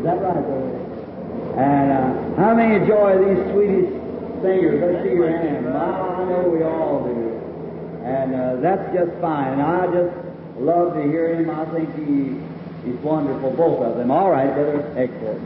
that right there? And how many enjoy these Swedish singers? Let's see your hand. I know we all do. And that's just fine. And I just love to hear him. I think he's wonderful, both of them. All right, Brother Eckford.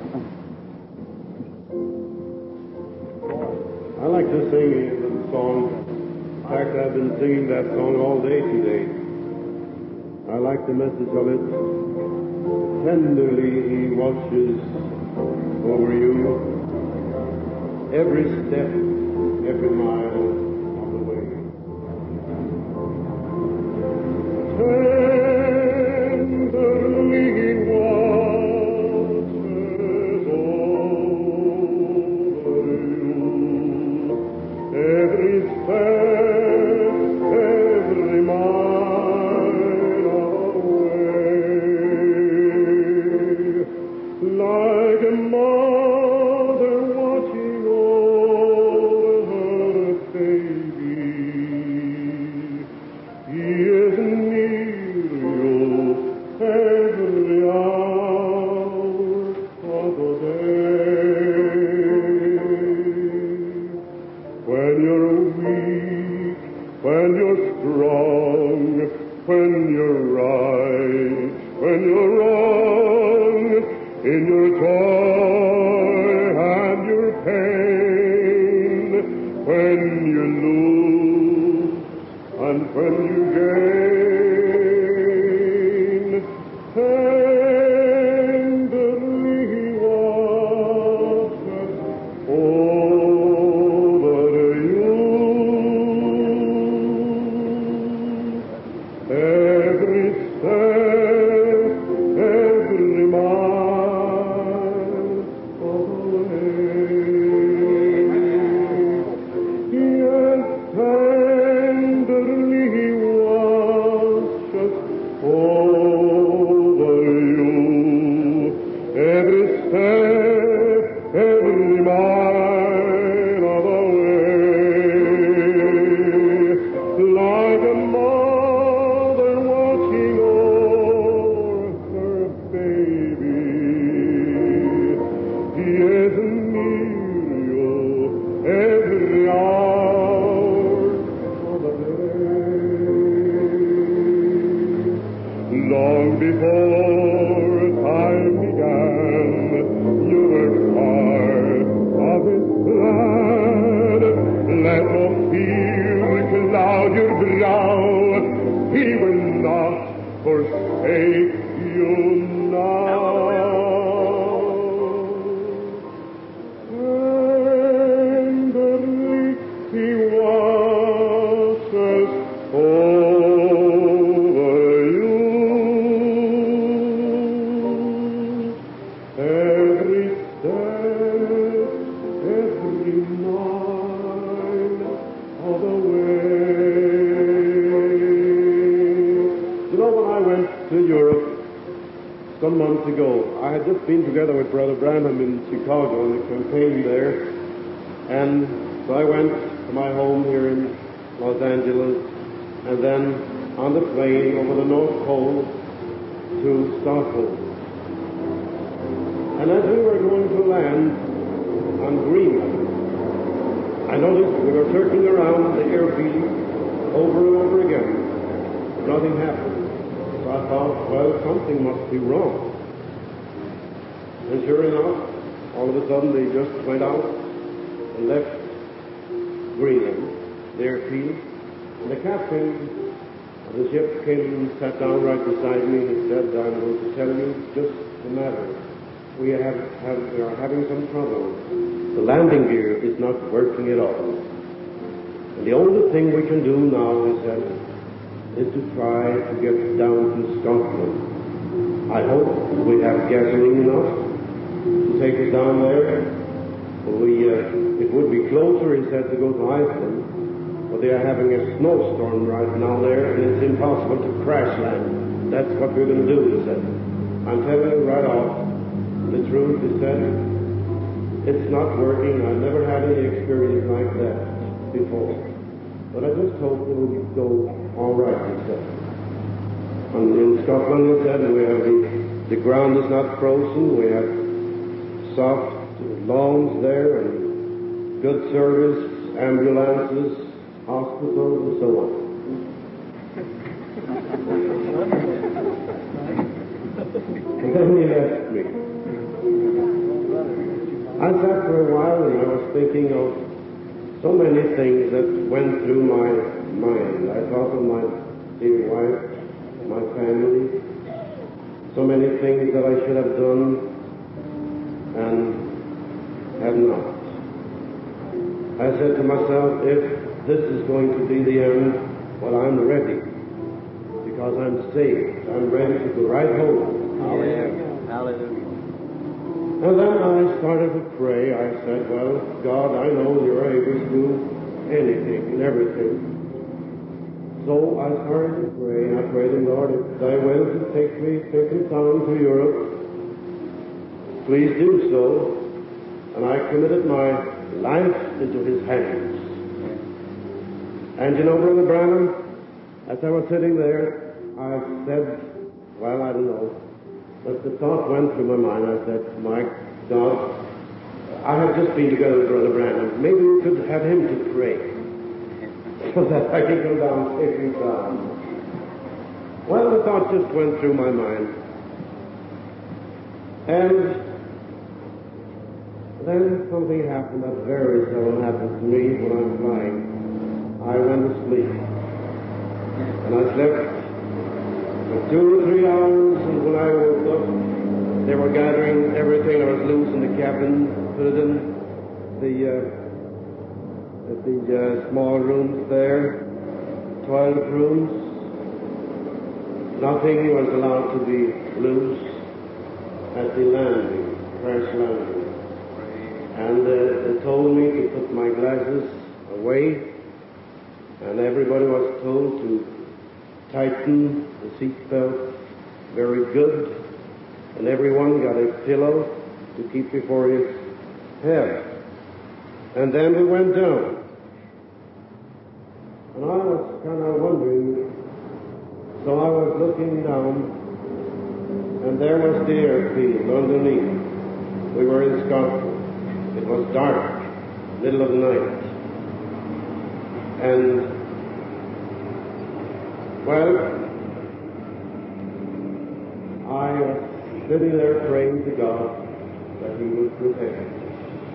I like to sing a little song. In fact, I've been singing that song all day today. I like the message of it. Tenderly he watches over you, every step, every mile of the way. Tenderly he watches over you, every step, every mile of the way. Like a mother watching over her baby, he is near you every hour of the day. When you're weak, when you're strong, when you're right, when you're wrong, in your joy and your pain, when you lose and when you gain, tenderly he watches over you. Every step, every mile of the way. Yes, tenderly he watches over you. Every step, every mile of the way. Like a mother watching over her baby, he is near you every hour of the day. Long before time began, you were part of his plan. Let no fear cloud your brow. He will not forsake you now. Tenderly he watches over you. Every step, every mile of the way. You know, when I went to Europe some months ago, I had just been together with Brother Branham in Chicago on the campaign there, and so I went to my home here in Los Angeles, and then on the plane over the North Pole to Stockholm. And as we were going to land on Greenland, I noticed we were circling around the airfield over and over again. Nothing happened. So I thought, well, something must be wrong. And sure enough, all of a sudden they just went out and left Greenland, the airfield. And the captain of the ship came and sat down right beside me and said, I'm going to tell you just the matter. We are having some trouble. The landing gear is not working at all. And the only thing we can do now, he said, is to try to get down to Scotland. I hope we have gasoline enough to take us down there. It would be closer, he said, to go to Iceland, but they are having a snowstorm right now there, and it's impossible to crash land. That's what we're going to do, he said. I'm telling you right off, the truth, he said, it's not working. I've never had any experience like that before. But I just hope it will go all right, he said. And in Scotland, he said, we have the ground is not frozen. We have soft lawns there and good service, ambulances, hospitals, and so on. And then he left me. I sat for a while and I was thinking of so many things that went through my mind. I thought of my dear wife, my family, so many things that I should have done and have not. I said to myself, if this is going to be the end, well, I'm ready. Because I'm saved. I'm ready to go right home. Hallelujah. Hallelujah. And then I started to pray. I said, well, God, I know you're able to do anything and everything. So I started to pray, and I prayed, Lord, if thy will to take me safe and sound to Europe, please do so. And I committed my life into his hands. And you know, Brother Branham, as I was sitting there, I said, well, I don't know, but the thought went through my mind. I said, my God, I have just been together with Brother Branham. Maybe you could have him to pray so that I can come down safe and sound. Well, the thought just went through my mind. And then something happened that very seldom happens to me when I'm flying. I went to sleep. And I slept for 2 or 3 hours, and when I woke up, they were gathering everything that was loose in the cabin, put it in the small rooms there, toilet rooms. Nothing was allowed to be loose at the landing, crash landing. And they told me to put my glasses away, and everybody was told to tighten the seat belt very good, and everyone got a pillow to keep before his head. And then we went down. And I was kind of wondering, so I was looking down, and there was the airfield underneath. We were in Scotland. It was dark, middle of the night. And, well, I was sitting there praying to God that he would protect me.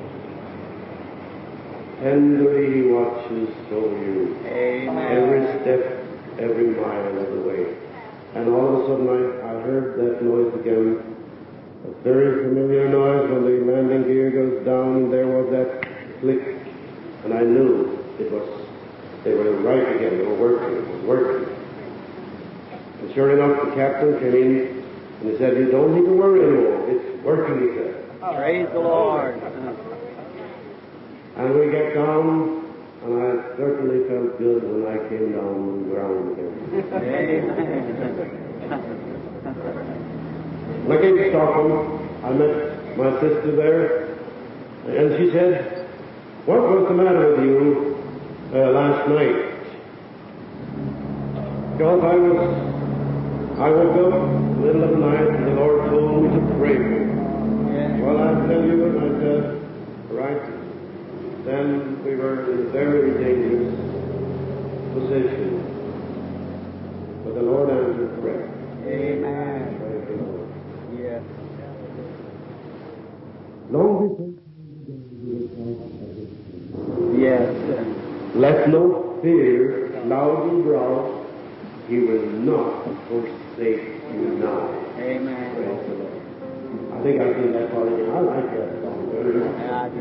Tenderly he watches over you. Amen. Every step, every mile of the way. And all of a sudden I heard that noise again. A very familiar noise when the landing gear goes down. There was that click. And I knew they were right again. They were working. It was working. And sure enough, the captain came in and he said, you don't need to worry anymore. It's working, he said. Praise the Lord. And we got down, and I certainly felt good when I came down on the ground again. Amen. When I came to Stockholm, I met my sister there, and she said, what was the matter with you last night? Because I woke up in the middle of the night, and the Lord told me to pray for you. Well, I tell you, and I said, right. Then we were in a very dangerous position. But the Lord answered prayer. Amen. Praise the Lord. Yes. Long before. Yes. Let no fear cloud your brow. He will not forsake you now. Amen. Praise the Lord. I think I sing that part again. I like that song very much.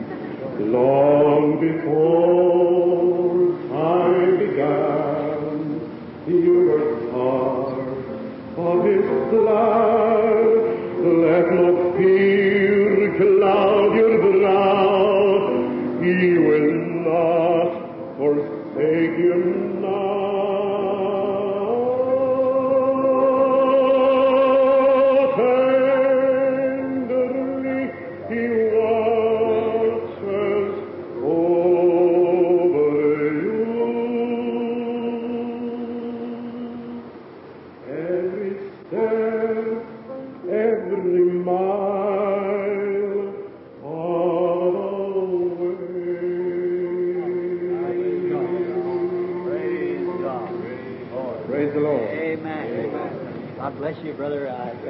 Long before time began, you were part of his blood. Let no fear cloud your brow. He will not forsake you now. Tenderly he watches over you. Every step, every mile God bless you, brother.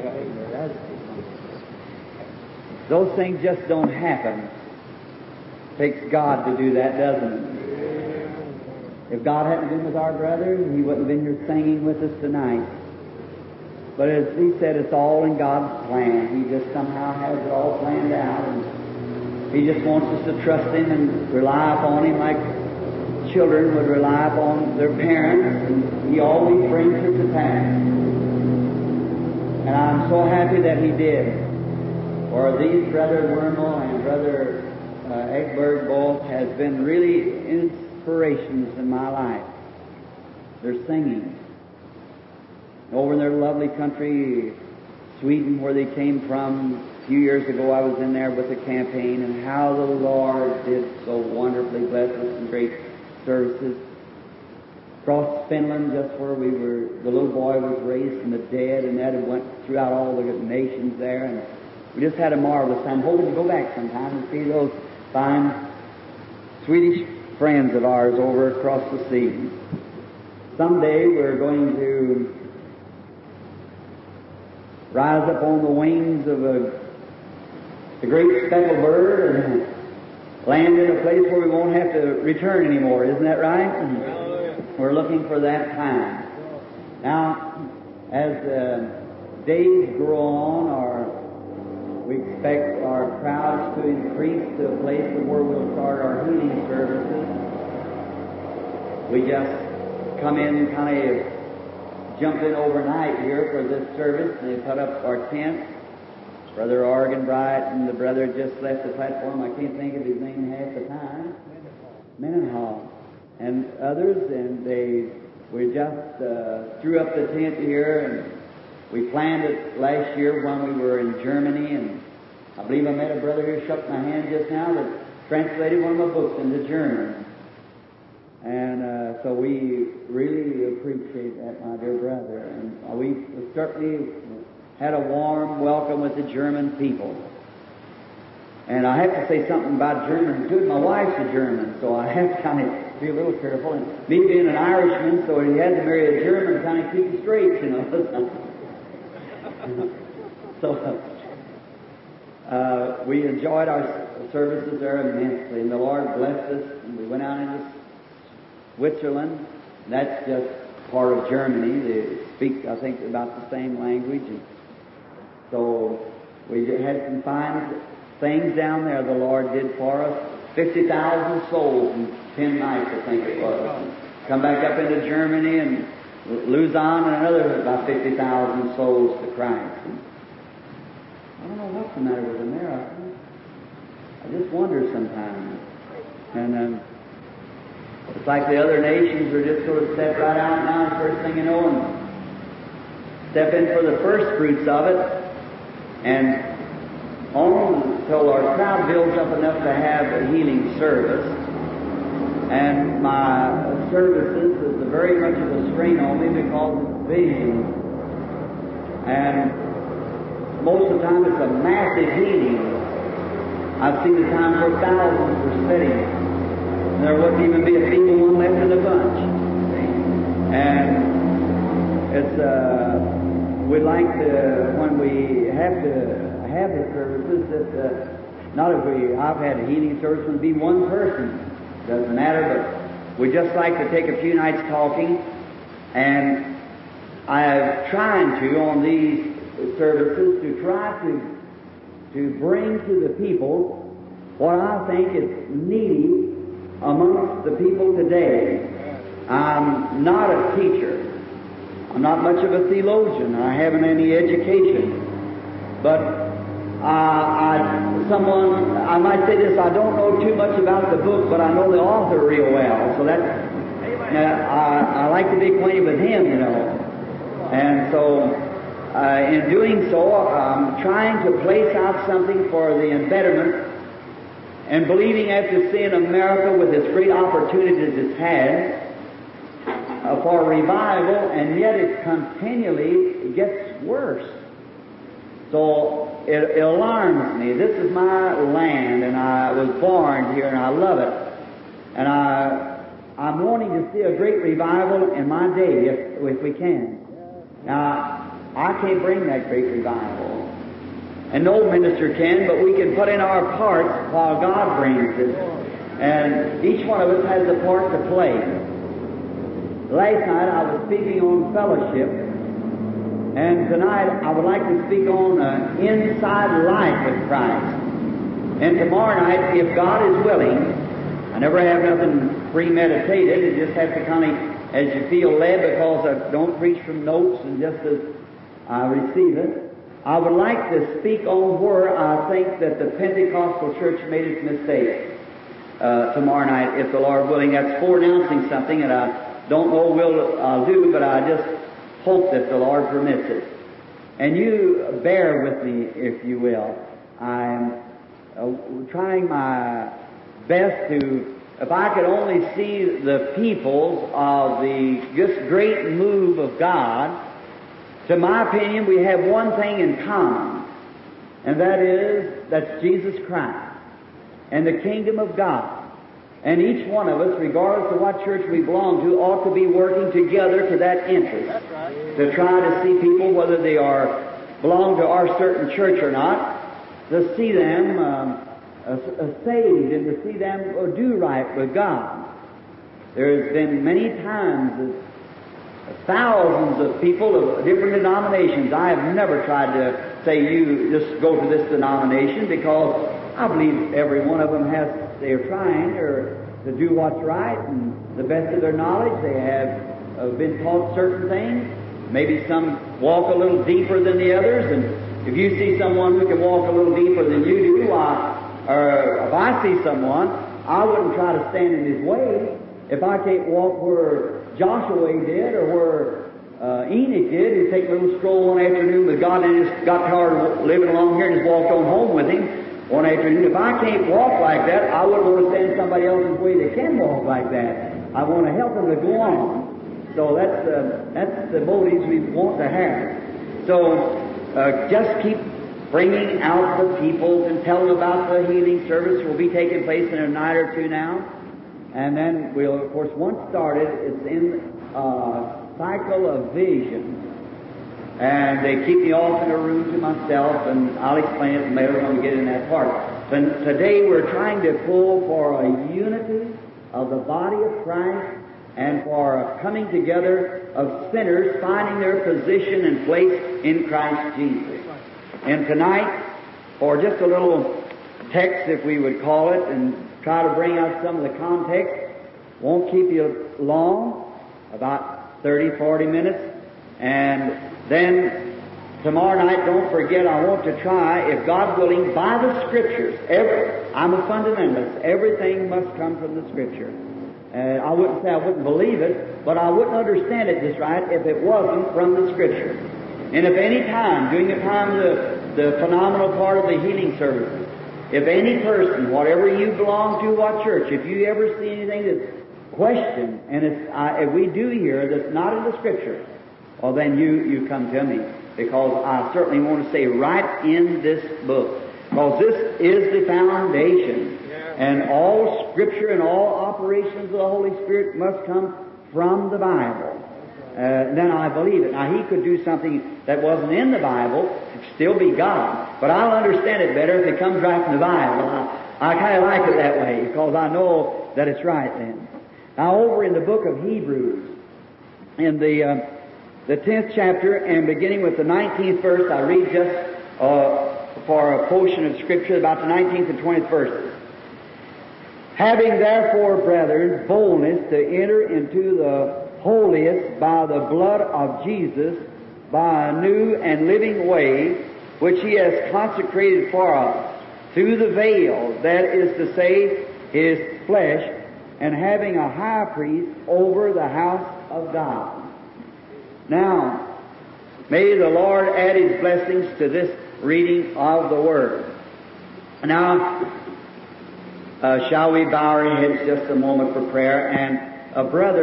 Those things just don't happen. Takes God to do that, doesn't it? If God hadn't been with our brother, he wouldn't have been here singing with us tonight. But as he said, it's all in God's plan. He just somehow has it all planned out, and he just wants us to trust him and rely upon him like children would rely upon their parents, and he always brings it to pass. And I'm so happy that he did. For these Brother Wormel and Brother Egbert both has been really inspirations in my life. They're singing. Over in their lovely country, Sweden, where they came from, a few years ago I was in there with a campaign, and how the Lord did so wonderfully bless us in great services. Across Finland, just where we were, the little boy was raised from the dead, and that had went throughout all the nations there, and we just had a marvelous time. Hoping to go back sometime and see those fine Swedish friends of ours over across the sea. Someday we're going to rise up on the wings of a great speckled bird and land in a place where we won't have to return anymore. Isn't that right? And we're looking for that time. Now, as days grow on, we expect our crowds to increase to a place where we'll start our healing services. We just come in, kind of jumped in overnight here for this service, and they put up our tent. Brother Arganbright and the brother just left the platform. I can't think of his name half the time. Mendenhall. And others, and we just threw up the tent here, and we planned it last year when we were in Germany, and I believe I met a brother here, shook my hand just now, that translated one of my books into German. And so we really appreciate that, my dear brother. And we certainly had a warm welcome with the German people. And I have to say something about German too. My wife's a German, so I have to kind of be a little careful. And me being an Irishman, so he had to marry a German to kind of keep it straight, you know. So we enjoyed our services there immensely, and the Lord blessed us. And we went out into Switzerland. And that's just part of Germany. They speak, I think, about the same language. And so we had some fine things down there the Lord did for us. 50,000 souls in 10 nights, I think it was. Come back up into Germany and Lausanne and another about 50,000 souls to Christ. And I don't know what's the matter with America. I just wonder sometimes. And it's like the other nations are just sort of step right out now, and first thing you know, and step in for the first fruits of it, and on until our crowd builds up enough to have a healing service. And my services is very much of a strain on me because it's vision. And most of the time it's a massive healing. I've seen the time where thousands were sitting, and there wouldn't even be a feeble one left in the bunch. And it's we'd like to, when we have to have the services, that not if I've had a healing service, would be one person. Doesn't matter, but we just like to take a few nights talking, and I'm trying to, on these services, to try to bring to the people what I think is needy amongst the people today. I'm not a teacher. I'm not much of a theologian. I haven't any education. But I might say this, I don't know too much about the book, but I know the author real well. So that's, I like to be acquainted with him, you know. And so, in doing so, I'm trying to place out something for the betterment, and believing after seeing America with its great opportunities it's had for revival, and yet it continually gets worse. So it alarms me. This is my land, and I was born here, and I love it. And I'm wanting to see a great revival in my day, if we can. Now, I can't bring that great revival. And no minister can, but we can put in our parts while God brings it. And each one of us has a part to play. Last night I was speaking on fellowship, and tonight I would like to speak on inside life with Christ. And tomorrow night, if God is willing, I never have nothing premeditated, it just has to kind of, as you feel led, because I don't preach from notes and just as I receive it. I would like to speak on where I think that the Pentecostal church made its mistake tomorrow night, if the Lord willing. That's forenouncing something, and I don't know I'll do, but I just hope that the Lord permits it. And you bear with me, if you will. I'm trying my best to, if I could only see the peoples of the just great move of God. To my opinion, we have one thing in common, and that's Jesus Christ and the kingdom of God. And each one of us, regardless of what church we belong to, ought to be working together to that interest. That's right. To try to see people, whether they belong to our certain church or not, to see them saved and to see them do right with God. There's been many times that thousands of people of different denominations. I have never tried to say you just go to this denomination, because I believe every one of them they're trying to do what's right, and the best of their knowledge they have been taught certain things. Maybe some walk a little deeper than the others, and if you see someone who can walk a little deeper than you do, or if I see someone, I wouldn't try to stand in his way. If I can't walk where Joshua did, or where Enoch did, who take a little stroll one afternoon with God and just got tired of living along here and just walked on home with Him one afternoon. If I can't walk like that, I wouldn't want to stand somebody else's way that can walk like that. I want to help them to go on. So that's the motives we want to have. So just keep bringing out the people and tell them about the healing service will be taking place in a night or two now. And then we'll, of course, once started, it's in cycle of vision. And they keep me off in a room to myself, and I'll explain it later when we get in that part. But today we're trying to pull for a unity of the body of Christ and for a coming together of sinners finding their position and place in Christ Jesus. And tonight, for just a little text, if we would call it, and try to bring out some of the context. Won't keep you long, about 30, 40 minutes. And then tomorrow night, don't forget, I want to try, if God willing, by the Scriptures. I'm a fundamentalist. Everything must come from the Scripture. I wouldn't say I wouldn't believe it, but I wouldn't understand it just right if it wasn't from the Scripture. And if any time, during the time of the phenomenal part of the healing services, if any person, whatever you belong to, what church, if you ever see anything that's questioned, and if we do here that's not in the Scripture, well then you come to me, because I certainly want to say right in this book, because this is the foundation, and all Scripture and all operations of the Holy Spirit must come from the Bible. Then I believe it. Now, He could do something that wasn't in the Bible, it'd still be God. But I'll understand it better if it comes right from the Bible. I kind of like it that way, because I know that it's right then. Now, over in the book of Hebrews, in the 10th chapter, and beginning with the 19th verse, I read just for a portion of Scripture, about the 19th and 20th verses. Having therefore, brethren, boldness to enter into the holiest by the blood of Jesus, by a new and living way, which He has consecrated for us, through the veil, that is to say, His flesh, and having a high priest over the house of God. Now, may the Lord add His blessings to this reading of the Word. Now, shall we bow our heads just a moment for prayer? And a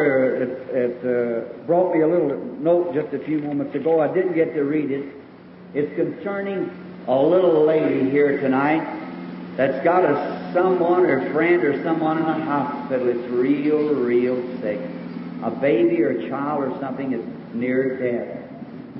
brother brought me a little note just a few moments ago. I didn't get to read it. It's concerning a little lady here tonight that's got someone or friend or someone in a hospital that's real sick. A baby or a child or something is near death.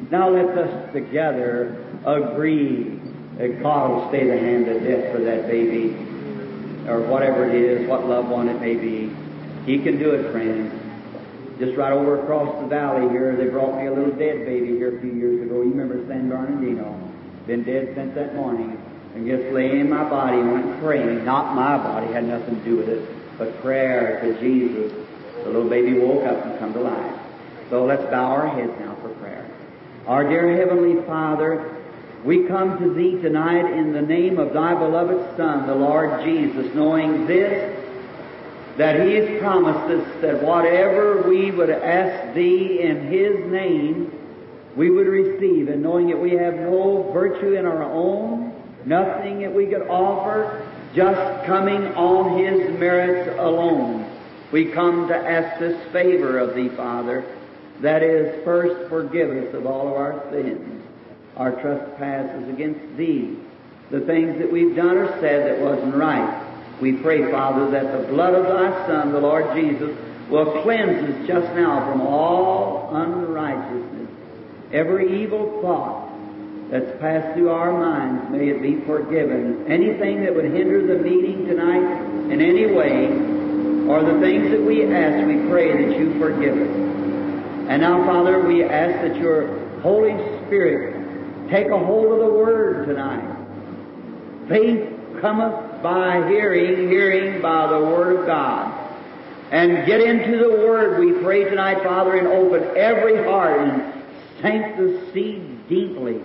Now let us together agree that God will stay the hand of death for that baby, or whatever it is, what loved one it may be. He can do it, friends. Just right over across the valley here, they brought me a little dead baby here a few years ago. You remember San Bernardino? Been dead since that morning. And just lay in my body and went praying. Not my body, had nothing to do with it, but prayer to Jesus. The little baby woke up and come to life. So let's bow our heads now for prayer. Our dear Heavenly Father, we come to Thee tonight in the name of Thy beloved Son, the Lord Jesus, knowing this, that He has promised us that whatever we would ask Thee in His name, we would receive, and knowing that we have no virtue in our own, nothing that we could offer, just coming on His merits alone. We come to ask this favor of Thee, Father, that is, first forgive us of all of our sins, our trespasses against Thee, the things that we've done or said that wasn't right. We pray, Father, that the blood of Thy Son, the Lord Jesus, will cleanse us just now from all unrighteousness. Every evil thought that's passed through our minds, may it be forgiven. Anything that would hinder the meeting tonight in any way, or the things that we ask, we pray that You forgive us. And now, Father, we ask that Your Holy Spirit take a hold of the Word tonight. Faith cometh by hearing, hearing by the Word of God. And get into the Word, we pray tonight, Father, and open every heart and sink the seed deeply.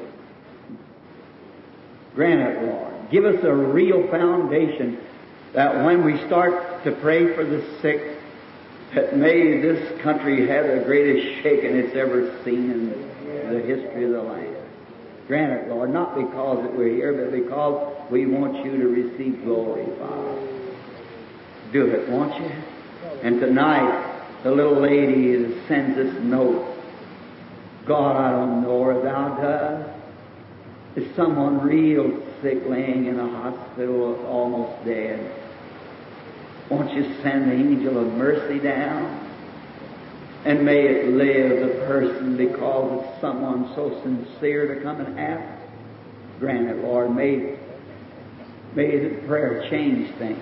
Grant it, Lord. Give us a real foundation that when we start to pray for the sick, that may this country have the greatest shaking it's ever seen in the history of the land. Grant it, Lord, not because that we're here, but because we want You to receive glory, Father. Do it, won't You? And tonight, the little lady that sends this note, God, I don't know her, Thou does. Is someone real sick laying in a hospital, almost dead? Won't You send the angel of mercy down? And may it live, the person, because it's someone so sincere to come and ask. Grant it, Lord. May the prayer change things.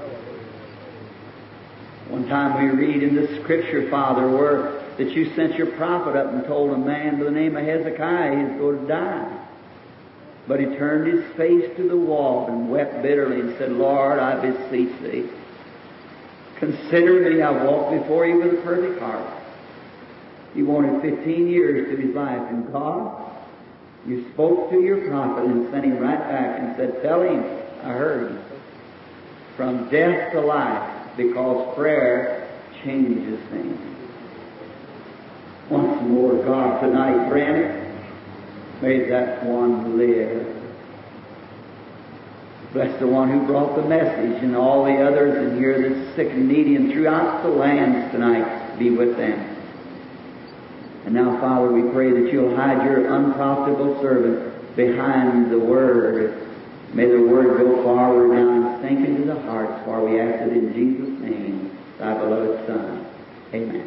One time we read in the Scripture, Father, where that You sent Your prophet up and told a man by the name of Hezekiah he's going to die. But he turned his face to the wall and wept bitterly and said, Lord, I beseech Thee, consider me, I walk before You with a perfect heart. He wanted 15 years to his life, and God, You spoke to Your prophet and sent him right back and said, tell him, I heard him, from death to life, because prayer changes things. Once more, God, tonight, grant it. May that one live. Bless the one who brought the message and all the others in here that's sick and needy, and throughout the lands tonight, be with them. And now, Father, we pray that You'll hide Your unprofitable servant behind the Word. May the Word go forward now and sink into the hearts, for we ask it in Jesus' name, Thy beloved Son. Amen.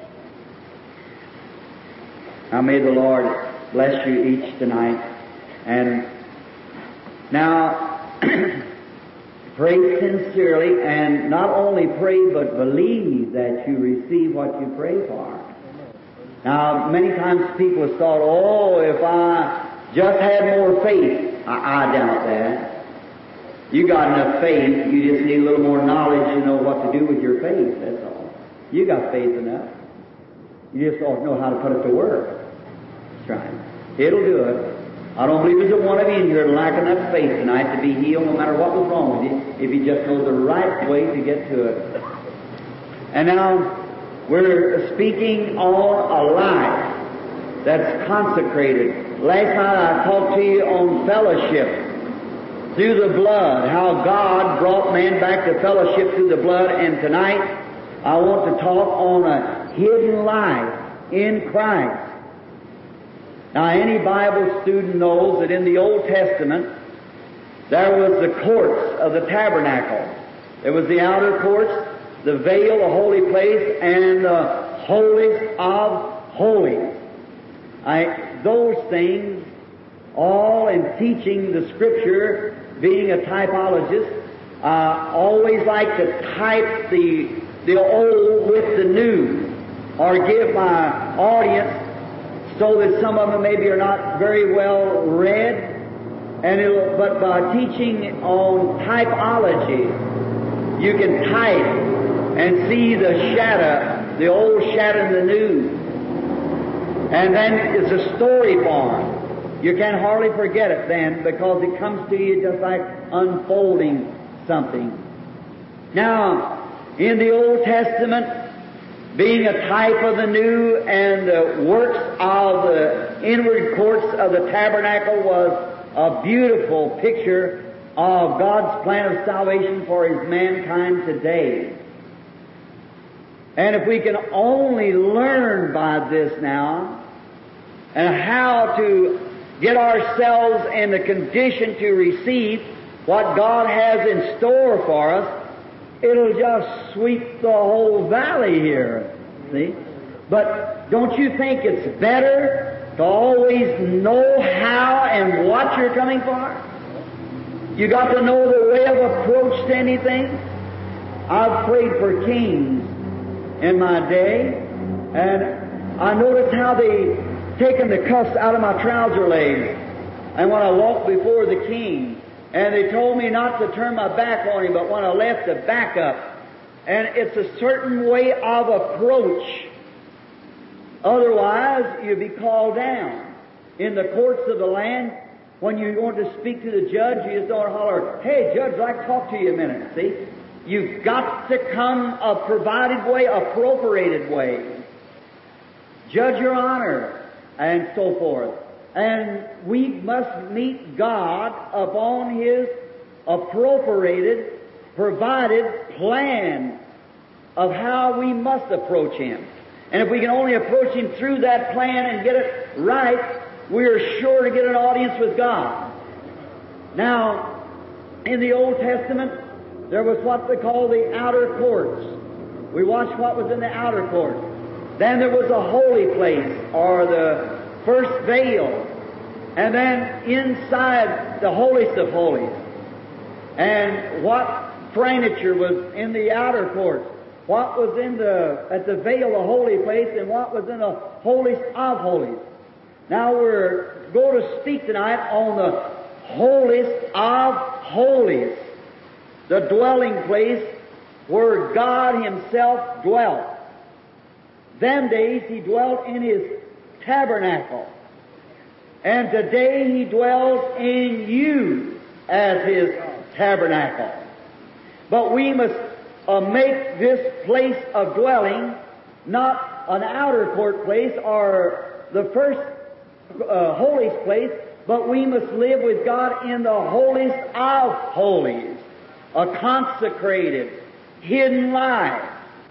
Now may the Lord bless you each tonight. And now, pray sincerely, and not only pray, but believe that you receive what you pray for. Now, many times people have thought, oh, if I just had more faith. I doubt that. You got enough faith, you just need a little more knowledge to know what to do with your faith, that's all. You got faith enough. You just don't know how to put it to work. That's right. It'll do it. I don't believe there's a one of you in here lacking enough faith tonight to be healed, no matter what was wrong with you, if you just know the right way to get to it. And now, we're speaking on a life that's consecrated. Last night I talked to you on fellowship through the blood, how God brought man back to fellowship through the blood, and tonight I want to talk on a hidden life in Christ. Now, any Bible student knows that in the Old Testament there was the courts of the tabernacle. There was the outer courts, the veil, the holy place, and the holiest of holies. those things, all in teaching the Scripture, being a typologist, always like to type the old with the new, or give my audience so that some of them maybe are not very well read, but by teaching on typology, you can type and see the shadow, the old shadow and the new. And then it's a story form. You can hardly forget it then, because it comes to you just like unfolding something. Now, in the Old Testament, being a type of the new, and the works of the inward courts of the tabernacle was a beautiful picture of God's plan of salvation for His mankind today. And if we can only learn by this now, and how to get ourselves in the condition to receive what God has in store for us, it'll just sweep the whole valley here, see? But don't you think it's better to always know how and what you're coming for? You got to know the way of approach to anything. I've prayed for kings in my day, and I noticed how they taken the cuffs out of my trouser legs, and when I walked before the king, and they told me not to turn my back on him, but when I left, to back up. And it's a certain way of approach. Otherwise, you'd be called down. In the courts of the land, when you want to speak to the judge, you just don't holler, "Hey, Judge, I'd like to talk to you a minute." See? You've got to come a provided way, appropriated way. Judge, Your Honor, and so forth. And we must meet God upon His appropriated, provided plan of how we must approach Him. And if we can only approach Him through that plan and get it right, we are sure to get an audience with God. Now, in the Old Testament, there was what they call the outer courts. We watched what was in the outer court. Then there was a holy place, or the first veil. And then inside the holiest of holies. And what furniture was in the outer court. What was at the veil, the holy place, and what was in the holiest of holies. Now we're going to speak tonight on the holiest of holies. The dwelling place where God Himself dwelt. Them days He dwelt in His tabernacle. And today He dwells in you as His tabernacle. But we must make this place of dwelling not an outer court place or the first holiest place, but we must live with God in the holiest of holies, a consecrated, hidden life,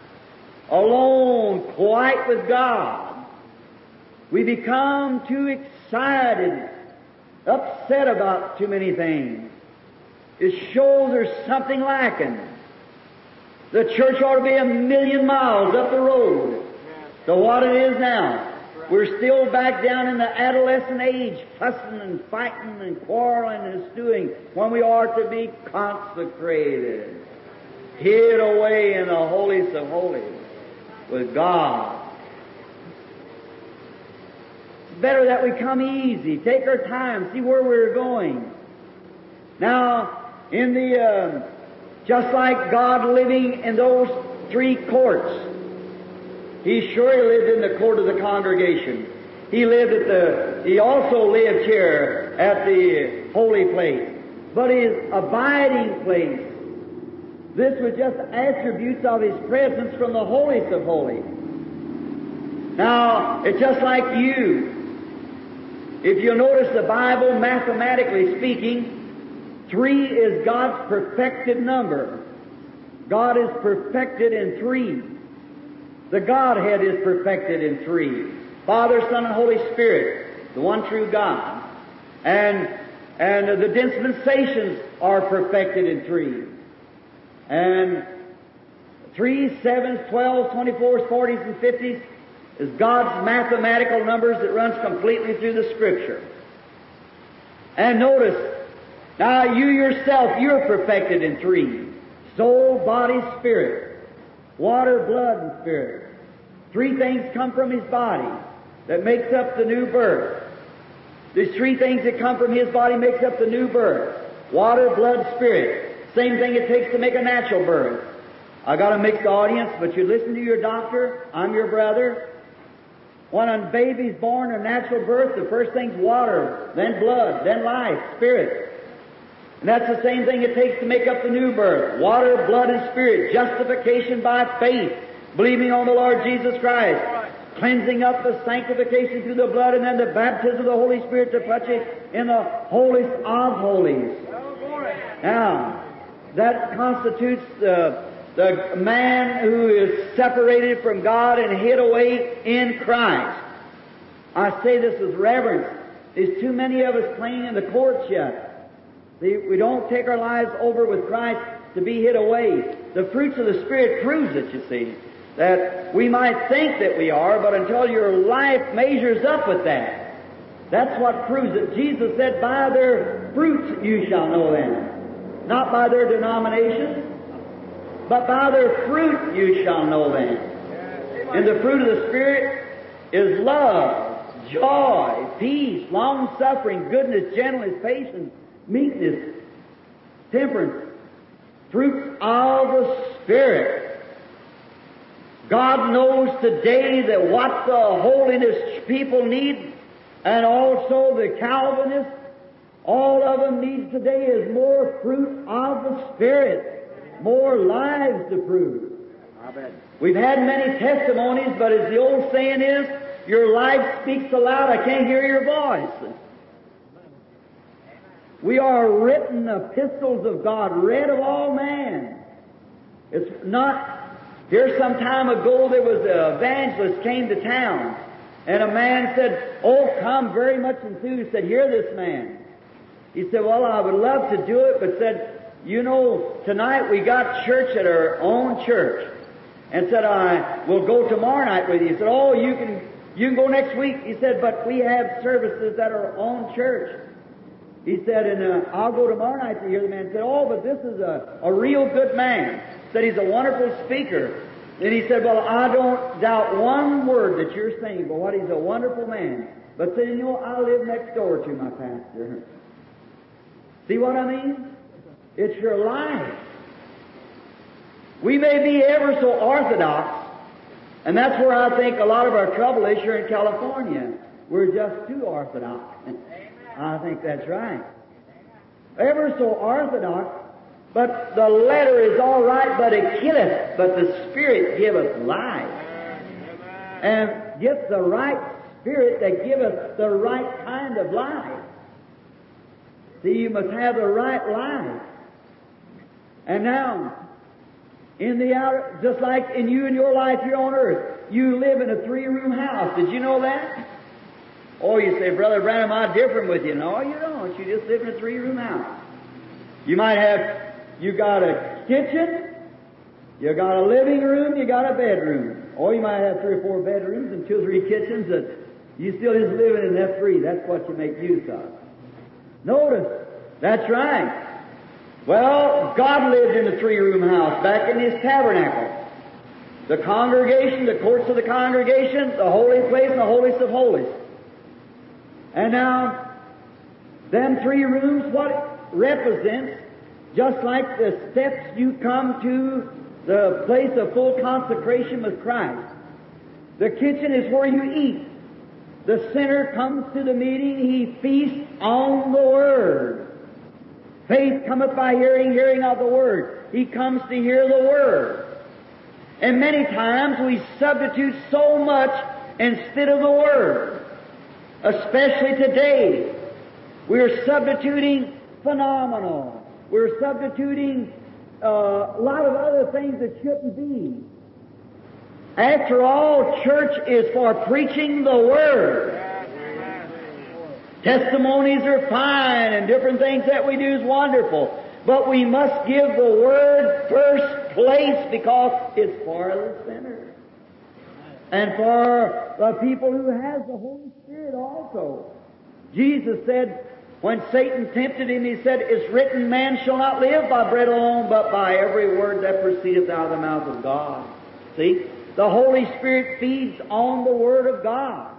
alone, quiet with God. We become too excited, upset about too many things. It shows there's something lacking. The church ought to be 1,000,000 miles up the road to what it is now. We're still back down in the adolescent age, fussing and fighting and quarreling and stewing, when we are to be consecrated, hid away in the holiest of holies with God. It's better that we come easy, take our time, see where we're going. Now, in the just like God living in those three courts, He surely lived in the court of the congregation. He also lived here at the holy place. But His abiding place, this was just attributes of His presence from the holiest of holies. Now, it's just like you. If you'll notice the Bible, mathematically speaking, 3 is God's perfected number. God is perfected in 3. The Godhead is perfected in 3. Father, Son, and Holy Spirit, the one true God. And the dispensations are perfected in 3. And 3, 7s, 12s, 24s, 40s, and 50s, is God's mathematical numbers that runs completely through the Scripture. And notice, now you yourself, you're perfected in three. Soul, body, spirit. Water, blood, and spirit. Three things come from His body that makes up the new birth. These three things that come from His body makes up the new birth. Water, blood, spirit. Same thing it takes to make a natural birth. I got a mixed audience, but you listen to your doctor. I'm your brother. When a baby's born a natural birth, the first thing's water, then blood, then life, spirit. And that's the same thing it takes to make up the new birth. Water, blood, and spirit. Justification by faith. Believing on the Lord Jesus Christ. Cleansing up the sanctification through the blood, and then the baptism of the Holy Spirit to put you in the holiest of holies. Now, that constitutes the man who is separated from God and hid away in Christ. I say this with reverence. There's too many of us playing in the courts yet. See, we don't take our lives over with Christ to be hid away. The fruits of the Spirit proves it, you see, that we might think that we are, but until your life measures up with that, that's what proves it. Jesus said, by their fruits you shall know them. Not by their denominations, but by their fruit you shall know them. And the fruit of the Spirit is love, joy, peace, long-suffering, goodness, gentleness, patience, meekness, temperance. Fruits of the Spirit. God knows today that what the holiness people need, and also the Calvinists, all of them need today is more fruit of the Spirit, more lives to prove. We've had many testimonies, but as the old saying is, your life speaks so loud I can't hear your voice. We are written epistles of God, read of all men. It's not... Here some time ago there was an evangelist came to town, and a man said, oh, come, very much enthused, said, hear this man. He said, well, I would love to do it, but said, you know, tonight we got church at our own church. And said, I will go tomorrow night with you. He said, oh, you can go next week. He said, but we have services at our own church. He said, and I'll go tomorrow night to hear the man. Said, oh, but this is a real good man. Said he's a wonderful speaker. And he said, well, I don't doubt one word that you're saying, but what he's a wonderful man. But said, you know, I live next door to my pastor. See what I mean? It's your life. We may be ever so orthodox, and that's where I think a lot of our trouble is here in California. We're just too orthodox. I think that's right. Ever so orthodox, but the letter is all right, but it killeth, but the Spirit giveth life. And gets the right Spirit that giveth the right kind of life. See, you must have the right life. And now, in the outer, just like in you and your life here on earth, you live in a 3-room house. Did you know that? Oh, you say, Brother Branham, I'm different with you. No, you don't. You just live in a 3-room house. You might have, you got a kitchen, you got a living room, you got a bedroom. Or you might have 3 or 4 bedrooms and 2 or 3 kitchens that you still just living in that 3. That's what you make use of. Notice, that's right. Well, God lived in a 3-room house back in His tabernacle. The congregation, the courts of the congregation, the holy place, and the holiest of holies. And now, them 3 rooms, what it represents, just like the steps you come to the place of full consecration with Christ. The kitchen is where you eat. The sinner comes to the meeting, he feasts on the Word. Faith cometh by hearing, hearing of the Word. He comes to hear the Word. And many times we substitute so much instead of the Word. Especially today. We're substituting phenomenal. We're substituting a lot of other things that shouldn't be. After all, church is for preaching the Word. Testimonies are fine and different things that we do is wonderful. But we must give the Word first place because it's for the sinner. and for the people who has the Holy Spirit also. Jesus said, when Satan tempted him, he said, "It's written, man shall not live by bread alone, but by every word that proceedeth out of the mouth of God." See? The Holy Spirit feeds on the Word of God.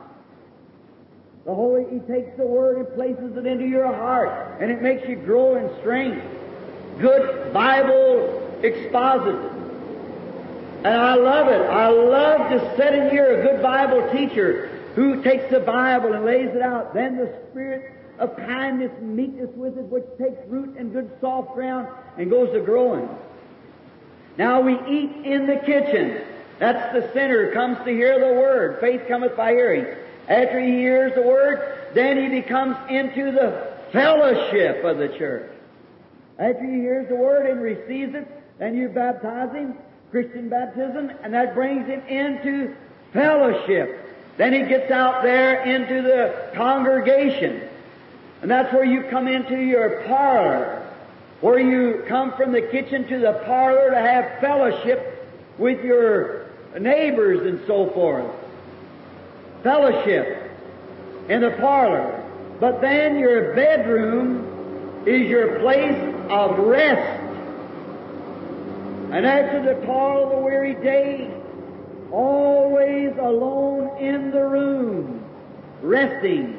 He takes the Word and places it into your heart, and it makes you grow in strength. Good Bible expositor. And I love it. I love to sit in here, a good Bible teacher who takes the Bible and lays it out. Then the Spirit of kindness and meekness with it, which takes root in good soft ground and goes to growing. Now we eat in the kitchen. That's the sinner comes to hear the Word. Faith cometh by hearing. After he hears the Word, then he becomes into the fellowship of the church. After he hears the Word and receives it, then you baptize him, Christian baptism, and that brings him into fellowship. Then he gets out there into the congregation. And that's where you come into your parlor, where you come from the kitchen to the parlor to have fellowship with your neighbors and so forth. Fellowship in the parlor. But then your bedroom is your place of rest. And after the toil of the weary day, always alone in the room, resting.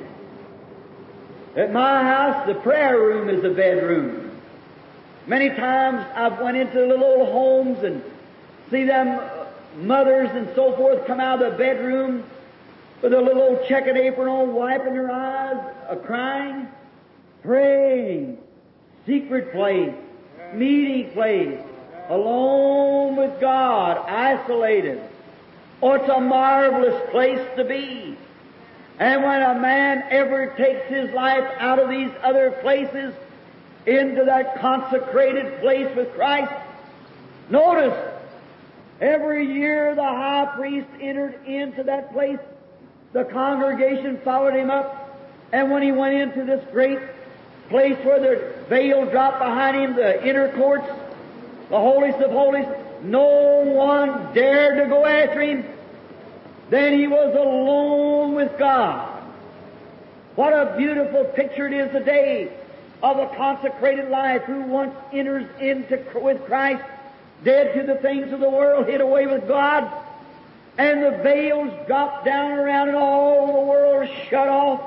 At my house, the prayer room is a bedroom. Many times I've went into little old homes and see them mothers and so forth come out of the bedroom with a little old checkered apron on, wiping their eyes, crying, praying, secret place, meeting place, alone with God, isolated. Oh, it's a marvelous place to be. And when a man ever takes his life out of these other places into that consecrated place with Christ, notice, every year the high priest entered into that place. The congregation followed him up, and when he went into this great place where the veil dropped behind him, the inner courts, the holiest of holies, no one dared to go after him. Then he was alone with God. What a beautiful picture it is today of a consecrated life who once enters with Christ, dead to the things of the world, hid away with God, and the veils drop down around and all the world is shut off.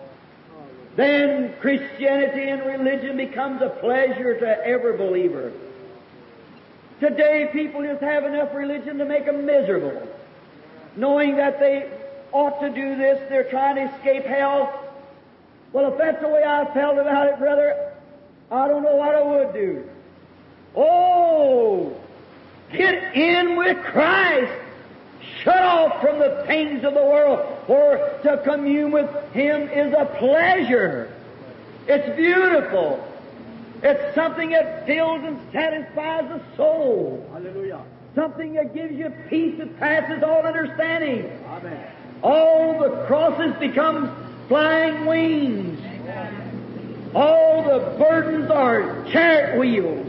Then Christianity and religion becomes a pleasure to every believer. Today people just have enough religion to make them miserable. Knowing that they ought to do this, they're trying to escape hell. Well, if that's the way I felt about it, brother, I don't know what I would do. Oh, get in with Christ. Shut off from the things of the world, for to commune with Him is a pleasure. It's beautiful. It's something that fills and satisfies the soul. Hallelujah. Something that gives you peace that passes all understanding. Amen. All the crosses become flying wings. Amen. All the burdens are chariot wheels.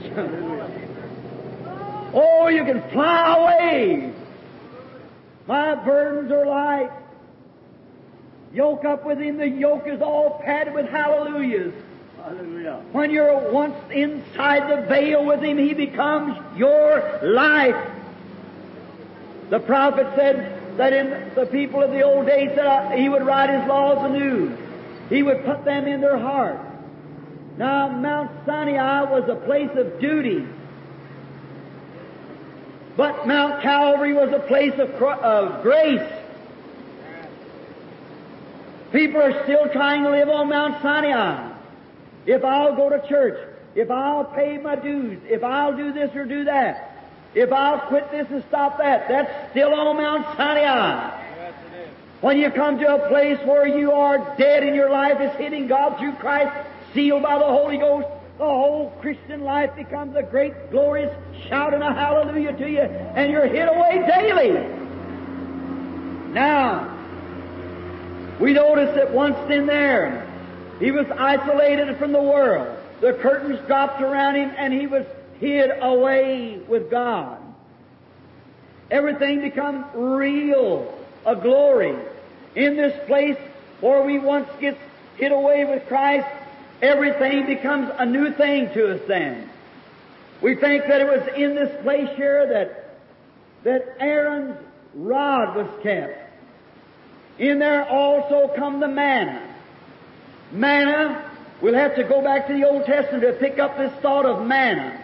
Oh, you can fly away. My burdens are light. Yoke up with Him, the yoke is all padded with hallelujahs. Hallelujah. When you're once inside the veil with Him, He becomes your life. The prophet said that in the people of the old days that He would write His laws anew. He would put them in their heart. Now, Mount Sinai was a place of duty. But Mount Calvary was a place of grace. People are still trying to live on Mount Sinai. If I'll go to church, if I'll pay my dues, if I'll do this or do that, if I'll quit this and stop that, that's still on Mount Sinai. When you come to a place where you are dead and your life is hitting God through Christ, sealed by the Holy Ghost, the whole Christian life becomes a great, glorious shout and a hallelujah to you, and you're hid away daily. Now, we notice that once in there, He was isolated from the world. The curtains dropped around Him, and He was hid away with God. Everything become real a glory. In this place where we once get hid away with Christ, everything becomes a new thing to us then. We think that it was in this place here that Aaron's rod was kept. In there also come the manna. Manna, we'll have to go back to the Old Testament to pick up this thought of manna.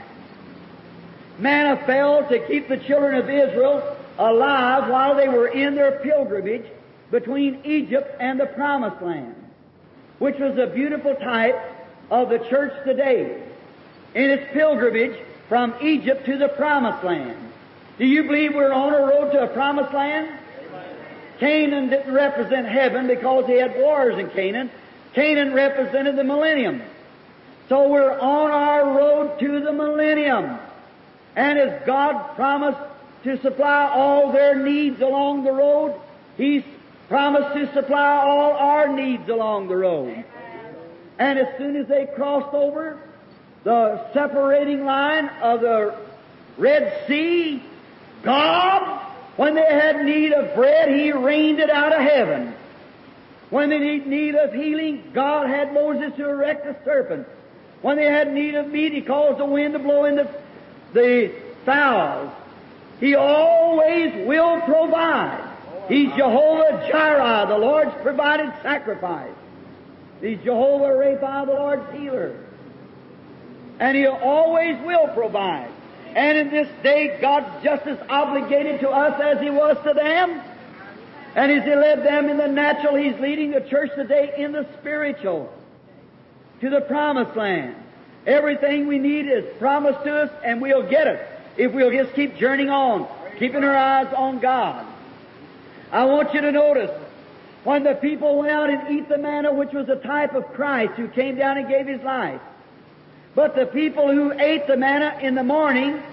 Manna fell to keep the children of Israel alive while they were in their pilgrimage between Egypt and the Promised Land, which was a beautiful type of the church today in its pilgrimage from Egypt to the Promised Land. Do you believe we're on a road to a Promised Land? Canaan didn't represent heaven because they had wars in Canaan. Canaan represented the millennium. So we're on our road to the millennium. And as God promised to supply all their needs along the road, He's promised to supply all our needs along the road. And as soon as they crossed over the separating line of the Red Sea, God, when they had need of bread, He rained it out of heaven. When they need need of healing, God had Moses to erect a serpent. When they had need of meat, He caused the wind to blow in the fowls. He always will provide. He's Jehovah Jireh, the Lord's provided sacrifice. He's Jehovah Rapha, the Lord's healer. And He always will provide. And in this day, God's just as obligated to us as He was to them. And as He led them in the natural, He's leading the church today in the spiritual to the Promised Land. Everything we need is promised to us, and we'll get it if we'll just keep journeying on, keeping our eyes on God. I want you to notice, when the people went out and eat the manna, which was a type of Christ who came down and gave His life, but the people who ate the manna in the morning,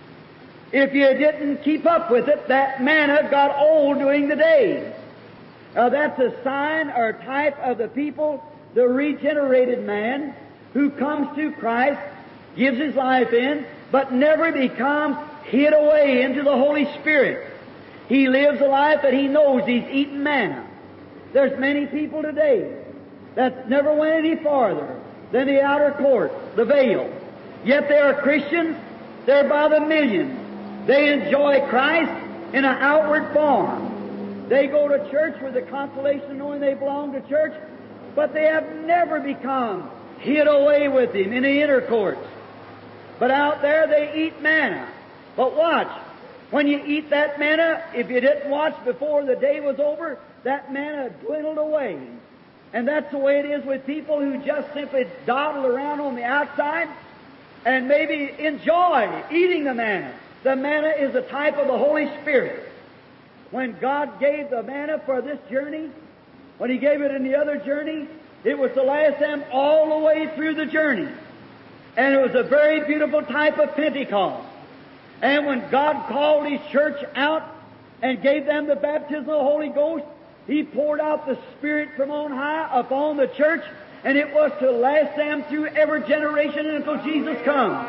if you didn't keep up with it, that manna got old during the day. Now that's a sign or type of the people, the regenerated man, who comes to Christ, gives his life in, but never becomes hid away into the Holy Spirit. He lives a life that he knows he's eating manna. There's many people today that never went any farther than the outer court, the veil. Yet they are Christians. They're by the millions. They enjoy Christ in an outward form. They go to church with the consolation of knowing they belong to church, but they have never become hid away with Him in the inner courts. But out there they eat manna. But watch, when you eat that manna, if you didn't watch before the day was over, that manna dwindled away. And that's the way it is with people who just simply dawdle around on the outside and maybe enjoy eating the manna. The manna is a type of the Holy Spirit. When God gave the manna for this journey, when He gave it in the other journey, it was to last them all the way through the journey. And it was a very beautiful type of Pentecost. And when God called His church out and gave them the baptism of the Holy Ghost, He poured out the Spirit from on high upon the church, and it was to last them through every generation until Jesus comes.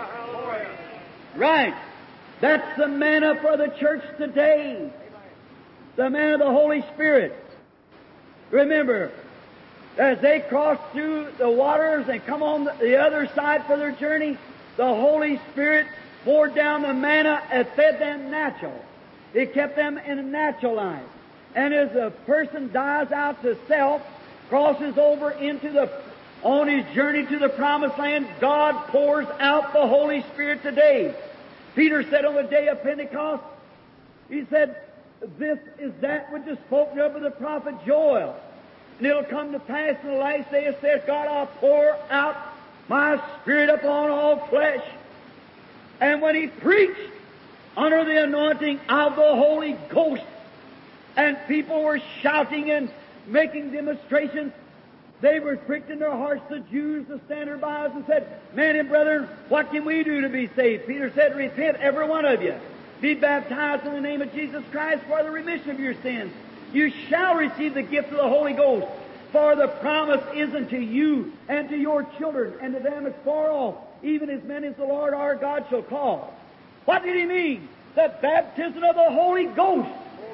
Right. That's the manna for the church today. The manna of the Holy Spirit. Remember, as they crossed through the waters and come on the other side for their journey, the Holy Spirit poured down the manna and fed them natural. It kept them in a natural life. And as a person dies out to self, crosses over on his journey to the Promised Land, God pours out the Holy Spirit today. Peter said on the day of Pentecost, he said, "This is that which is spoken of by the prophet Joel. And it'll come to pass in the last day," says God, "I'll pour out my Spirit upon all flesh." And when He preached under the anointing of the Holy Ghost, and people were shouting and making demonstrations, they were pricked in their hearts, the Jews, the standard by us, and said, "Men and brethren, what can we do to be saved?" Peter said, "Repent, every one of you. Be baptized in the name of Jesus Christ for the remission of your sins. You shall receive the gift of the Holy Ghost. For the promise is unto you and to your children and to them as far off, even as many as the Lord our God shall call." What did He mean? The baptism of the Holy Ghost.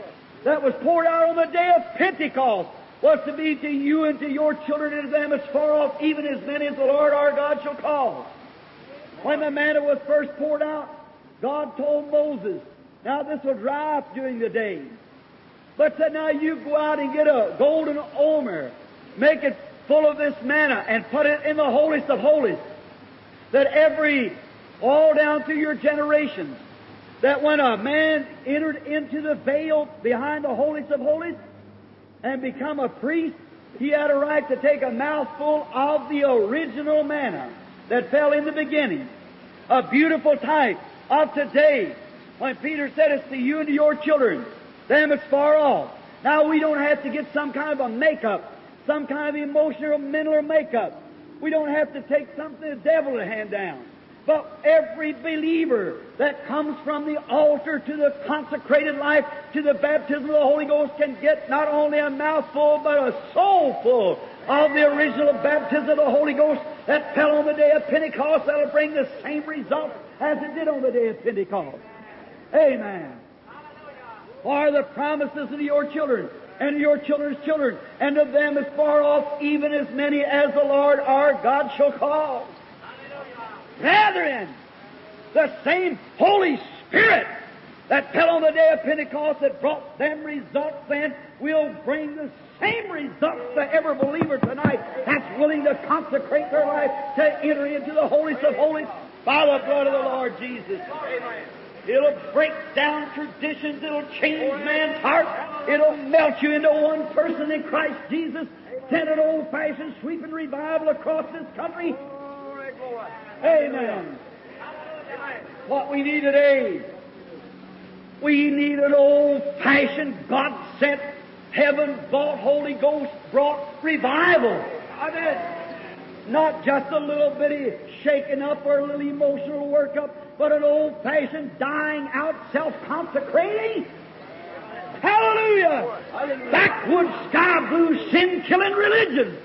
that was poured out on the day of Pentecost was to be to you and to your children and to them as far off, even as many as the Lord our God shall call. When the manna was first poured out, God told Moses, now this will dry up during the day. But said, now you go out and get a golden omer, make it full of this manna, and put it in the holiest of holies, that all down through your generations, that when a man entered into the veil behind the holiest of holies and become a priest, he had a right to take a mouthful of the original manna that fell in the beginning. A beautiful type of today, when Peter said it's to you and to your children, them it's far off. Now we don't have to get some kind of a makeup, some kind of emotional or mental makeup. We don't have to take something the devil to hand down. But every believer that comes from the altar to the consecrated life, to the baptism of the Holy Ghost, can get not only a mouthful, but a soulful of the original baptism of the Holy Ghost that fell on the day of Pentecost. That'll bring the same result as it did on the day of Pentecost. Amen. For the promises of your children, and to your children's children, and to them as far off, even as many as the Lord our God shall call. Brethren, the same Holy Spirit that fell on the day of Pentecost that brought them results then will bring the same results to every believer tonight that's willing to consecrate their life to enter into the holiest of holies by the blood of the Lord Jesus. Amen. It'll break down traditions. It'll change man's heart. It'll melt you into one person in Christ Jesus. Send an old-fashioned sweeping revival across this country. Amen. What we need today, we need an old-fashioned, God-sent, heaven-bought, Holy Ghost-brought revival. Not just a little bitty shaken up or a little emotional workup, but an old-fashioned, dying out, self-consecrating. Hallelujah! Backwoods, sky blue, sin-killing religion.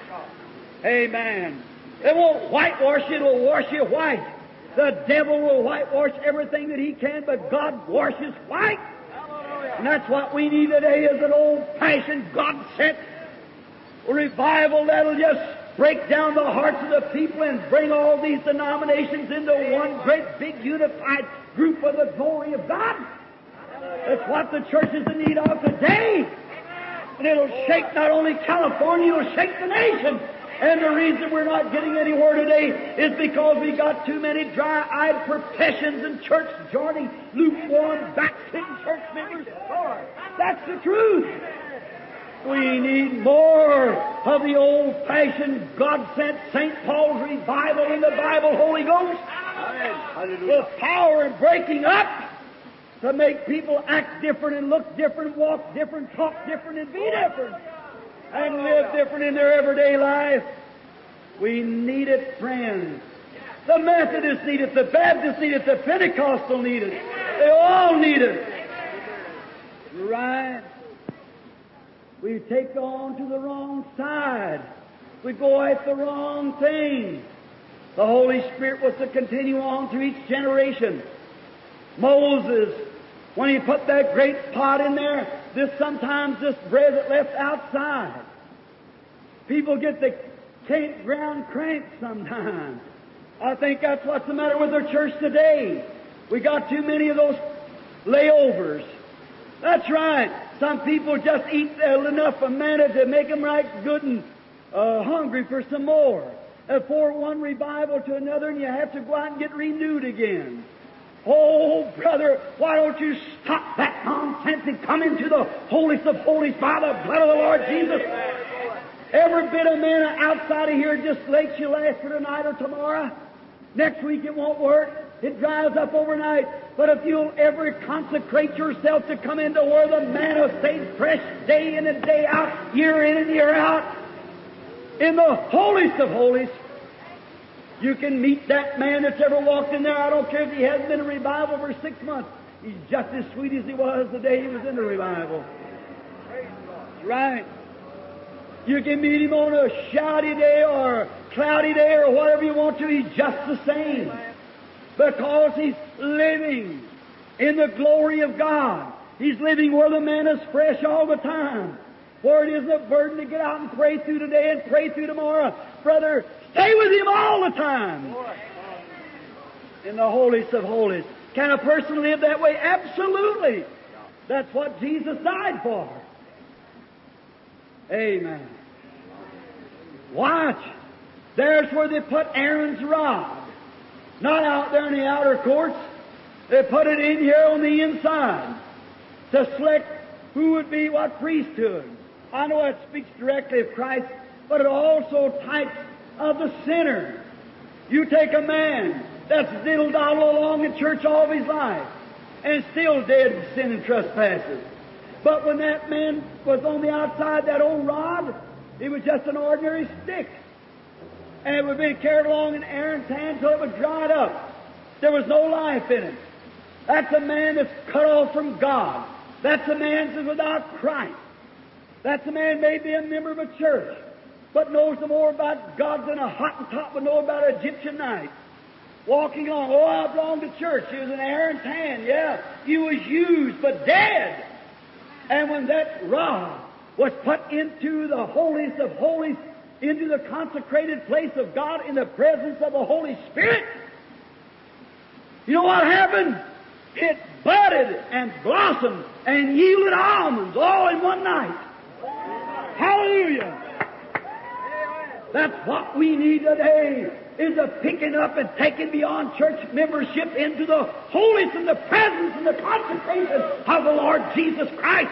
Amen. It won't whitewash you, it'll wash you white. The devil will whitewash everything that he can, but God washes white. And that's what we need today is an old-fashioned, God-sent revival that'll just break down the hearts of the people and bring all these denominations into one great big unified group for the glory of God. That's what the church is in need of today. And it'll shake not only California, it'll shake the nation. And the reason we're not getting anywhere today is because we got too many dry-eyed professions in church joining lukewarm, backslidden church members. That's the truth. We need more of the old-fashioned, God-sent St. Paul's revival in the Bible, Holy Ghost. With power and breaking up to make people act different and look different, walk different, talk different, and be different. And live different in their everyday life. We need it, friends. The Methodists need it, the Baptists need it, the Pentecostal need it. They all need it. Right? We take on to the wrong side. We go at the wrong thing. The Holy Spirit was to continue on through each generation. Moses, when he put that great pot in there, sometimes this bread that left outside. People get the campground crank sometimes. I think that's what's the matter with our church today. We got too many of those layovers. That's right. Some people just eat enough of manna to make them right good and hungry for some more. For one revival to another, and you have to go out and get renewed again. Oh, brother, why don't you stop that nonsense and come into the holiest of holies by the blood of the Lord Jesus? Every bit of manna outside of here just makes you last for tonight or tomorrow. Next week it won't work. It dries up overnight. But if you'll ever consecrate yourself to come into where the manna stays fresh day in and day out, year in and year out, in the holiest of holies, you can meet that man that's ever walked in there. I don't care if he hasn't been in revival for 6 months. He's just as sweet as he was the day he was in the revival. That's right. You can meet him on a shouty day or a cloudy day or whatever you want to. He's just the same. Because he's living in the glory of God. He's living where the man is fresh all the time. For it isn't a burden to get out and pray through today and pray through tomorrow. Brother, stay with Him all the time. In the holiest of holies. Can a person live that way? Absolutely. That's what Jesus died for. Amen. Watch. There's where they put Aaron's rod. Not out there in the outer courts. They put it in here on the inside to select who would be what priesthood. I know it speaks directly of Christ, but it also types of the sinner. You take a man that's diddle-daddle along in church all of his life and still dead in sin and trespasses. But when that man was on the outside, that old rod, it was just an ordinary stick. And it would be carried along in Aaron's hand till it was dried up. There was no life in it. That's a man that's cut off from God. That's a man that's without Christ. That's a man may be a member of a church, but knows no more about God than a Hottentot would know about an Egyptian knight. Walking along, oh, I belong to church. He was in Aaron's hand, yeah. He was used, but dead. And when that rod was put into the holiest of holies, into the consecrated place of God in the presence of the Holy Spirit, you know what happened? It budded and blossomed and yielded almonds all in one night. Hallelujah! That's what we need today, is a picking up and taking beyond church membership into the holiest and the presence and the consecration of the Lord Jesus Christ.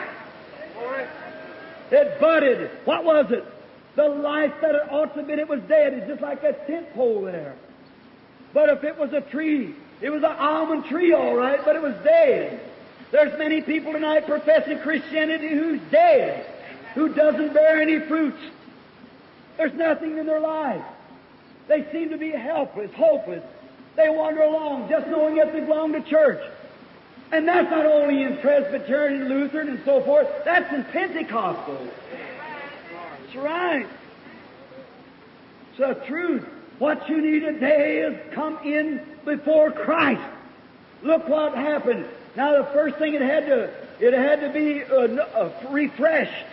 It budded. What was it? The life that it ought to have been, it was dead. It's just like that tent pole there. But if it was a tree, it was an almond tree, all right, but it was dead. There's many people tonight professing Christianity who's dead, who doesn't bear any fruits. There's nothing in their life. They seem to be helpless, hopeless. They wander along just knowing that they belong to church. And that's not only in Presbyterian, Lutheran, and so forth. That's in Pentecostal. That's right. It's the truth. What you need today is come in before Christ. Look what happened. Now the first thing it had to be refreshed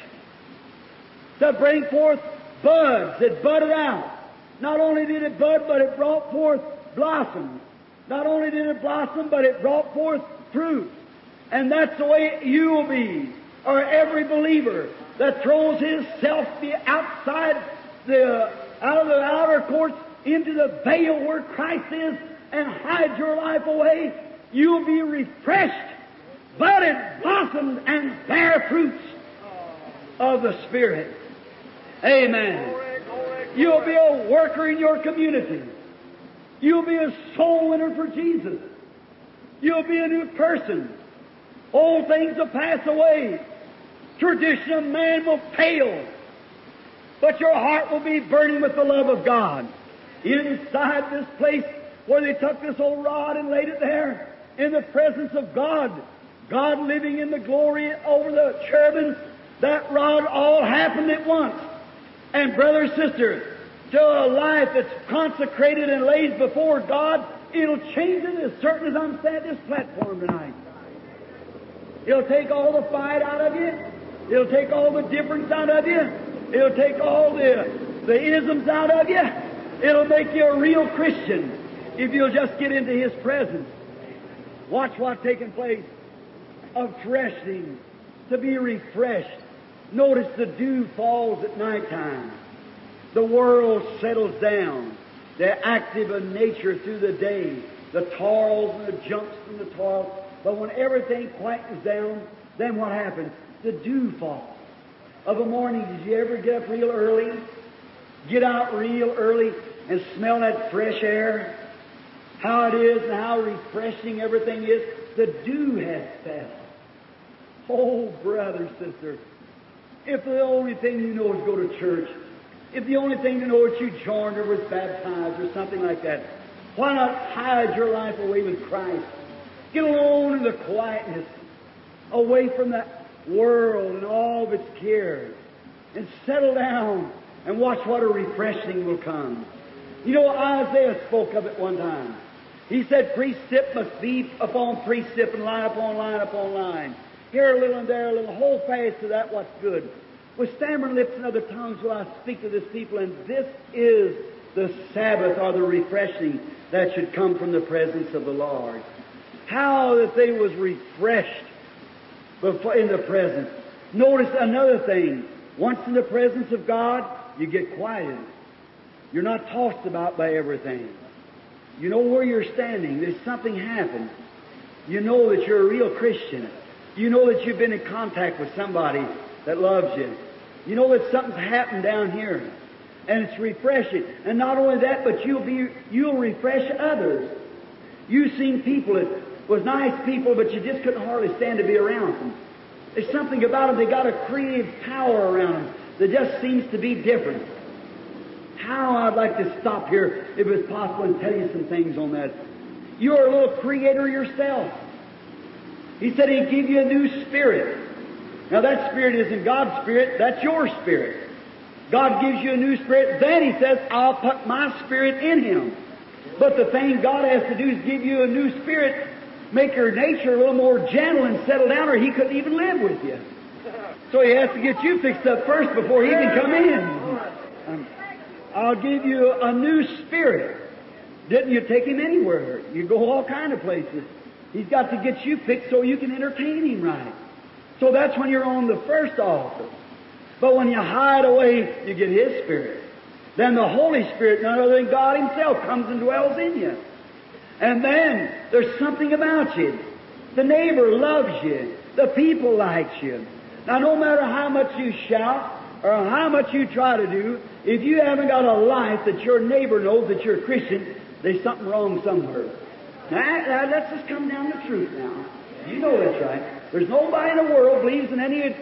to bring forth buds. It budded out. Not only did it bud, but it brought forth blossom. Not only did it blossom, but it brought forth fruit. And that's the way you'll be, or every believer that throws himself out of the outer courts into the veil where Christ is and hides your life away. You'll be refreshed, budded, blossomed, and bear fruits of the Spirit. Amen. You'll be a worker in your community. You'll be a soul winner for Jesus. You'll be a new person. Old things will pass away. Tradition of man will pale. But your heart will be burning with the love of God. Inside this place where they took this old rod and laid it there, in the presence of God, God living in the glory over the cherubims, that rod all happened at once. And brother, sister, to a life that's consecrated and laid before God, it'll change it as certain as I'm standing at this platform tonight. It'll take all the fight out of you. It'll take all the difference out of you. It'll take all the isms out of you. It'll make you a real Christian if you'll just get into His presence. Watch what's taking place. Of freshening, to be refreshed. Notice the dew falls at night time. The world settles down. They're active in nature through the day. The toils and the jumps and the toils. But when everything quietens down, then what happens? The dew falls. Of a morning, did you ever get up real early? Get out real early and smell that fresh air? How it is and how refreshing everything is. The dew has fell. Oh, brother, sister, if the only thing you know is go to church, if the only thing you know is you joined or was baptized or something like that, why not hide your life away with Christ? Get alone in the quietness, away from the world and all of its cares, and settle down and watch what a refreshing will come. You know, Isaiah spoke of it one time. He said precept must be upon precept and line upon line upon line. Here a little and there a little. Hold fast to that what's good. With stammering lips and other tongues will I speak to this people, and this is the Sabbath or the refreshing that should come from the presence of the Lord. How that they was refreshed in the presence. Notice another thing. Once in the presence of God, you get quieted. You're not tossed about by everything. You know where you're standing. There's something happened. You know that you're a real Christian. You know that you've been in contact with somebody that loves you. You know that something's happened down here. And it's refreshing. And not only that, but you'll refresh others. You've seen people that was nice people, but you just couldn't hardly stand to be around them. There's something about them. They got a creative power around them that just seems to be different. How I'd like to stop here, if it's possible, and tell you some things on that. You're a little creator yourself. He said He'd give you a new spirit. Now that spirit isn't God's spirit, that's your spirit. God gives you a new spirit, then He says, I'll put my spirit in him. But the thing God has to do is give you a new spirit, make your nature a little more gentle and settle down, or He couldn't even live with you. So He has to get you fixed up first before He can come in. I'll give you a new spirit. Didn't you take Him anywhere? You go all kind of places. He's got to get you fixed so you can entertain Him right. So that's when you're on the first altar. But when you hide away, you get His Spirit. Then the Holy Spirit, none other than God Himself, comes and dwells in you. And then there's something about you. The neighbor loves you. The people like you. Now, no matter how much you shout or how much you try to do, if you haven't got a life that your neighbor knows that you're a Christian, there's something wrong somewhere. Now let's just come down to the truth now. You know that's right. There's nobody in the world believes in any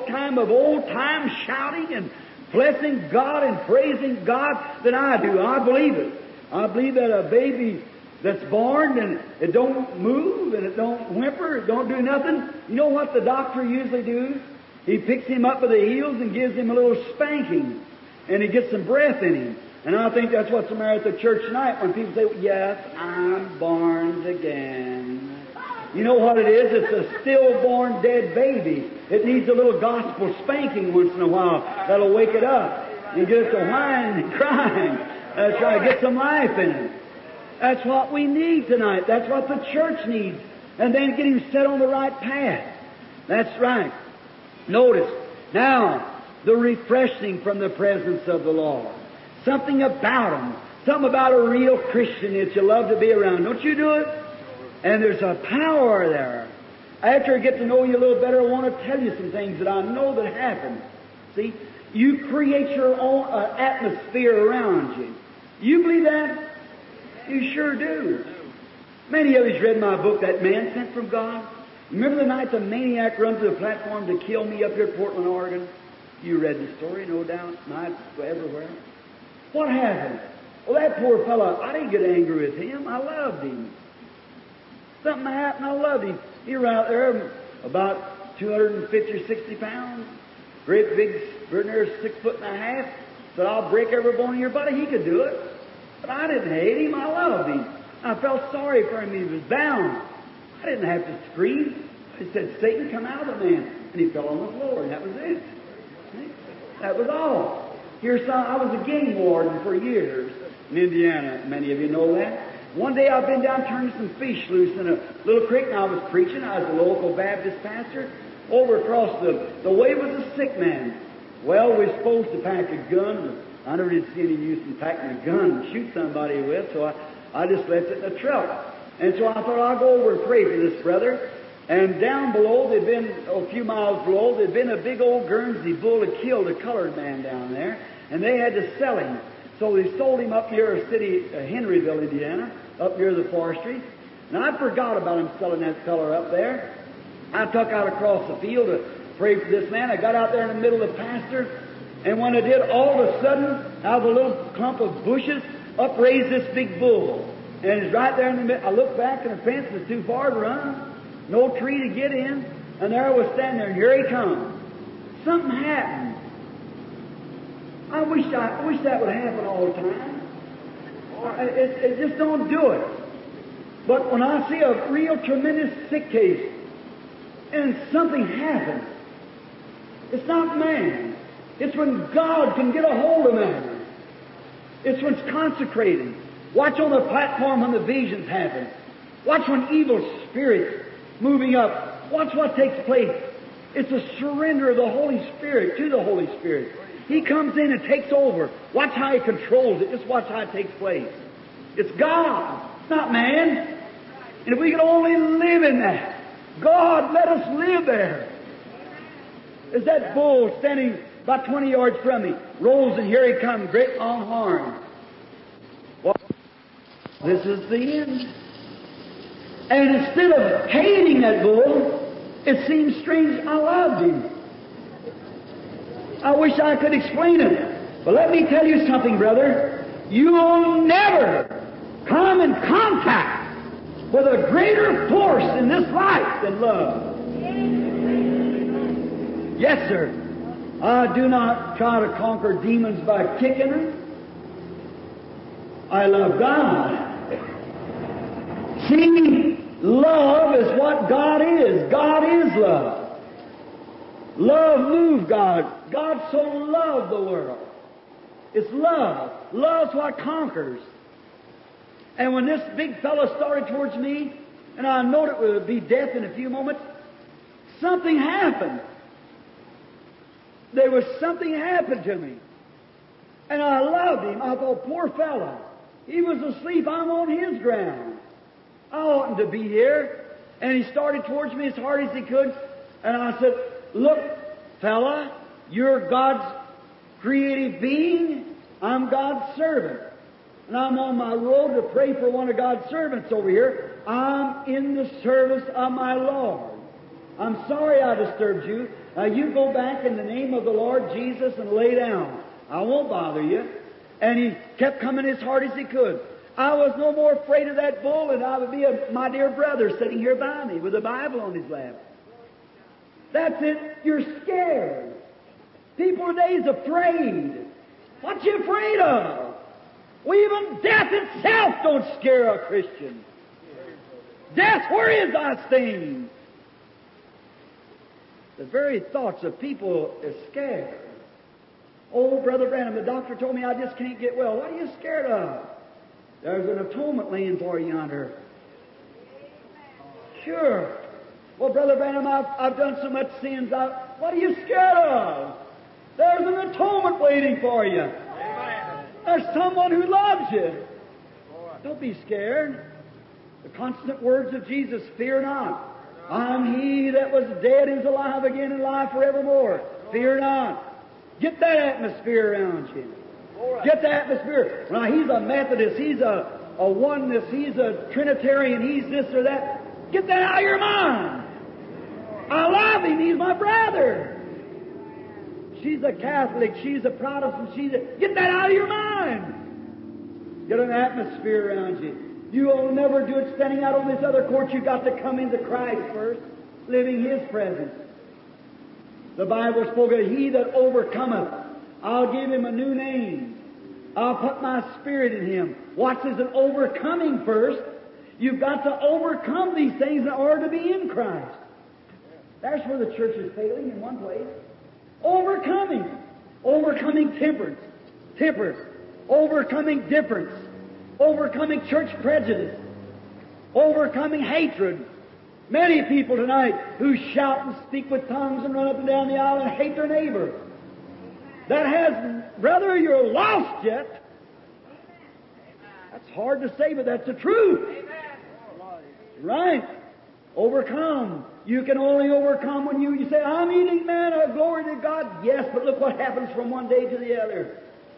old-time shouting and blessing God and praising God than I do. I believe it. I believe that a baby that's born and it don't move and it don't whimper, it don't do nothing. You know what the doctor usually do? He picks him up by the heels and gives him a little spanking, and he gets some breath in him. And I think that's what's the matter at the church tonight when people say, yes, I'm born again. You know what it is? It's a stillborn dead baby. It needs a little gospel spanking once in a while. That'll wake it up. You get it to whining and crying. That's right. Get some life in it. That's what we need tonight. That's what the church needs. And then get him set on the right path. That's right. Notice, now, the refreshing from the presence of the Lord. Something about him. Something about a real Christian that you love to be around. Don't you do it? And there's a power there. After I get to know you a little better, I want to tell you some things that I know that happen. See, you create your own atmosphere around you. You believe that? You sure do. Many of you read my book, That Man Sent from God. Remember the night the maniac run to the platform to kill me up here at Portland, Oregon? You read the story, no doubt. Nights everywhere. What happened? Well, that poor fellow, I didn't get angry with him. I loved him. Something happened, I loved him. He was out there about 250 or 60 pounds. Great big, very near 6 foot and a half. Said, I'll break every bone in your body. He could do it. But I didn't hate him. I loved him. I felt sorry for him. He was bound. I didn't have to scream. I said, Satan, come out of the man. And he fell on the floor, and that was it. That was all. Here's I was a game warden for years in Indiana. Many of you know that. One day I've been down turning some fish loose in a little creek, and I was preaching. I was a local Baptist pastor. Over across the way was a sick man. Well, we're supposed to pack a gun. I never did see any use in packing a gun and shoot somebody with, so I just left it in the truck. And so I thought I'll go over and pray for this brother. And down below, there'd been, a few miles below, there'd been a big old Guernsey bull that killed a colored man down there. And they had to sell him. So they sold him up near a city, Henryville, Indiana, up near the forestry. And I forgot about him selling that color up there. I took out across the field to pray for this man. I got out there in the middle of the pasture. And when I did, all of a sudden, out of a little clump of bushes, up raised this big bull. And it's right there in the middle. I looked back, and the fence was too far to run. No tree to get in. And there I was standing there, and here he comes. Something happened. I wish that would happen all the time. It just don't do it. But when I see a real tremendous sick case, and something happens. It's not man. It's when God can get a hold of man. It's when it's consecrated. Watch on the platform when the visions happen. Watch when evil spirits moving up. Watch what takes place. It's a surrender of the Holy Spirit to the Holy Spirit. He comes in and takes over. Watch how He controls it. Just watch how it takes place. It's God, not man. And if we could only live in that, God, let us live there. There's that bull standing about 20 yards from me. Rolls, and here he comes, great long horn. Well, this is the end. And instead of hating that bull, it seems strange I loved him. I wish I could explain it. But let me tell you something, brother. You'll never come in contact with a greater force in this life than love. Yes, sir. I do not try to conquer demons by kicking them. I love God. See, love is what God is. God is love. Love moved God. God so loved the world. It's love. Love's what conquers. And when this big fellow started towards me, and I knowed it would be death in a few moments, something happened. There was something happened to me. And I loved him. I thought, poor fellow. He was asleep. I'm on his ground. I oughtn't to be here. And he started towards me as hard as he could. And I said, look, fella, you're God's creative being. I'm God's servant. And I'm on my road to pray for one of God's servants over here. I'm in the service of my Lord. I'm sorry I disturbed you. Now you go back in the name of the Lord Jesus and lay down. I won't bother you. And he kept coming as hard as he could. I was no more afraid of that bull than I would be of my dear brother sitting here by me with a Bible on his lap. That's it. You're scared. People today is afraid. What you afraid of? Well, even death itself don't scare a Christian. Death, where is thy sting? The very thoughts of people is scared. Oh, Brother Branham, the doctor told me I just can't get well. What are you scared of? There's an atonement laying for you yonder. Sure. Well, Brother Branham, I've done so much sins. What are you scared of? There's an atonement waiting for you. There's someone who loves you. Don't be scared. The constant words of Jesus, fear not. I'm He that was dead is alive again and alive forevermore. Fear not. Get that atmosphere around you. Get the atmosphere. Now, he's a Methodist, he's a oneness, he's a Trinitarian, he's this or that. Get that out of your mind. I love him, he's my brother. She's a Catholic, she's a Protestant, get that out of your mind. Get an atmosphere around you. You will never do it standing out on this other court. You've got to come into Christ first, living His presence. The Bible spoke of He that overcometh, I'll give him a new name. I'll put my Spirit in him. Watch, there's an overcoming first. You've got to overcome these things in order to be in Christ. That's where the church is failing in one place. Overcoming. Overcoming temperance. Overcoming difference. Overcoming church prejudice. Overcoming hatred. Many people tonight who shout and speak with tongues and run up and down the aisle and hate their neighbor. That has, brother, you're lost yet. That's hard to say, but that's the truth. Right. Overcome. You can only overcome when you say, I'm eating manna, glory to God. Yes, but look what happens from one day to the other.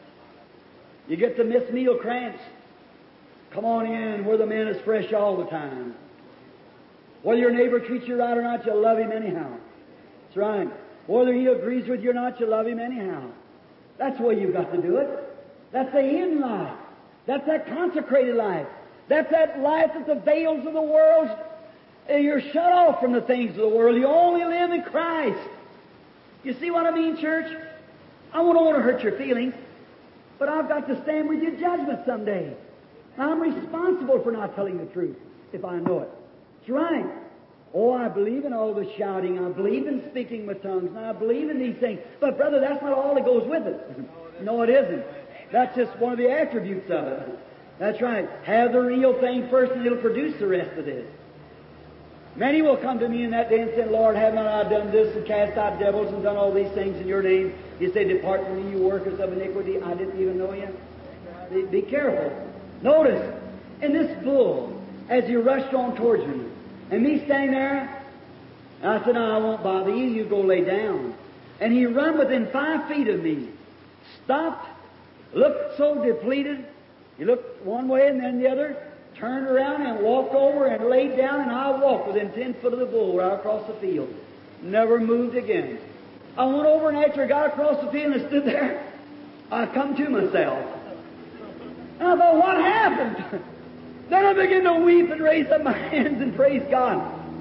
You get to miss meal cramps. Come on in where the man is fresh all the time. Whether your neighbor treats you right or not, you love him anyhow. That's right. Whether he agrees with you or not, you love him anyhow. That's the way you've got to do it. That's the hidden life. That's that consecrated life. That's that life that the veils of the world, you're shut off from the things of the world. You only live in Christ. You see what I mean, church? I don't want to hurt your feelings, but I've got to stand with your judgment someday. I'm responsible for not telling the truth if I know it. That's right. Oh, I believe in all the shouting. I believe in speaking with tongues. And I believe in these things. But, brother, that's not all that goes with it. No, it isn't. That's just one of the attributes of it. That's right. Have the real thing first, and it'll produce the rest of this. Many will come to me in that day and say, Lord, have not I done this and cast out devils and done all these things in your name? You say, depart from me, you workers of iniquity. I didn't even know you. Be careful. Notice, in this bull, as he rushed on towards me, and me standing there, I said, no, I won't bother you. You go lay down. And he run within 5 feet of me. Stopped, looked so depleted. He looked one way and then the other, turned around and walked over and laid down, and I walked within 10 foot of the bull right across the field. Never moved again. I went over, and after I got across the field and stood there, I come to myself. And I thought, what happened? Then I began to weep and raise up my hands and praise God.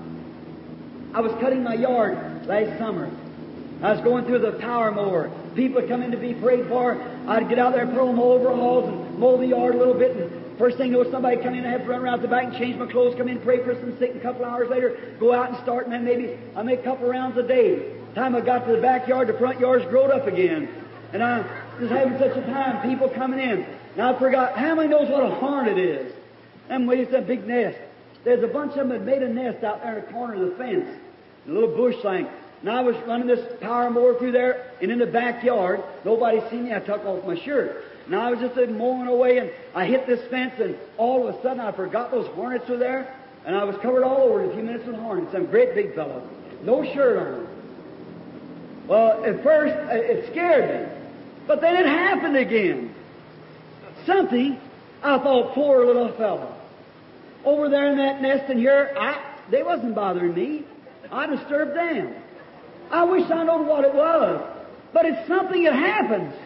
I was cutting my yard last summer. I was going through the power mower. People would come in to be prayed for. I'd get out there, put on my overalls, and mow the yard a little bit. And first thing you know, somebody come in, I have to run around the back and change my clothes, come in, pray for some sick, and a couple hours later, go out and start, and then maybe I make a couple rounds a day. Time I got to the backyard, the front yard's growed up again. And I was having such a time, people coming in. And I forgot, how many knows what a hornet is? Them ways, that big nest. There's a bunch of them that made a nest out there in the corner of the fence. A little bush thing. And I was running this power mower through there, and in the backyard, nobody seen me. I took off my shirt. And I was just mowing away, and I hit this fence, and all of a sudden I forgot those hornets were there, and I was covered all over in a few minutes with hornets. Some great big fellow. No shirt on. Well, at first, it scared me. But then it happened again. Something, I thought, poor little fellow. Over there in that nest in here, they wasn't bothering me. I disturbed them. I wish I knowed what it was. But it's something that happens.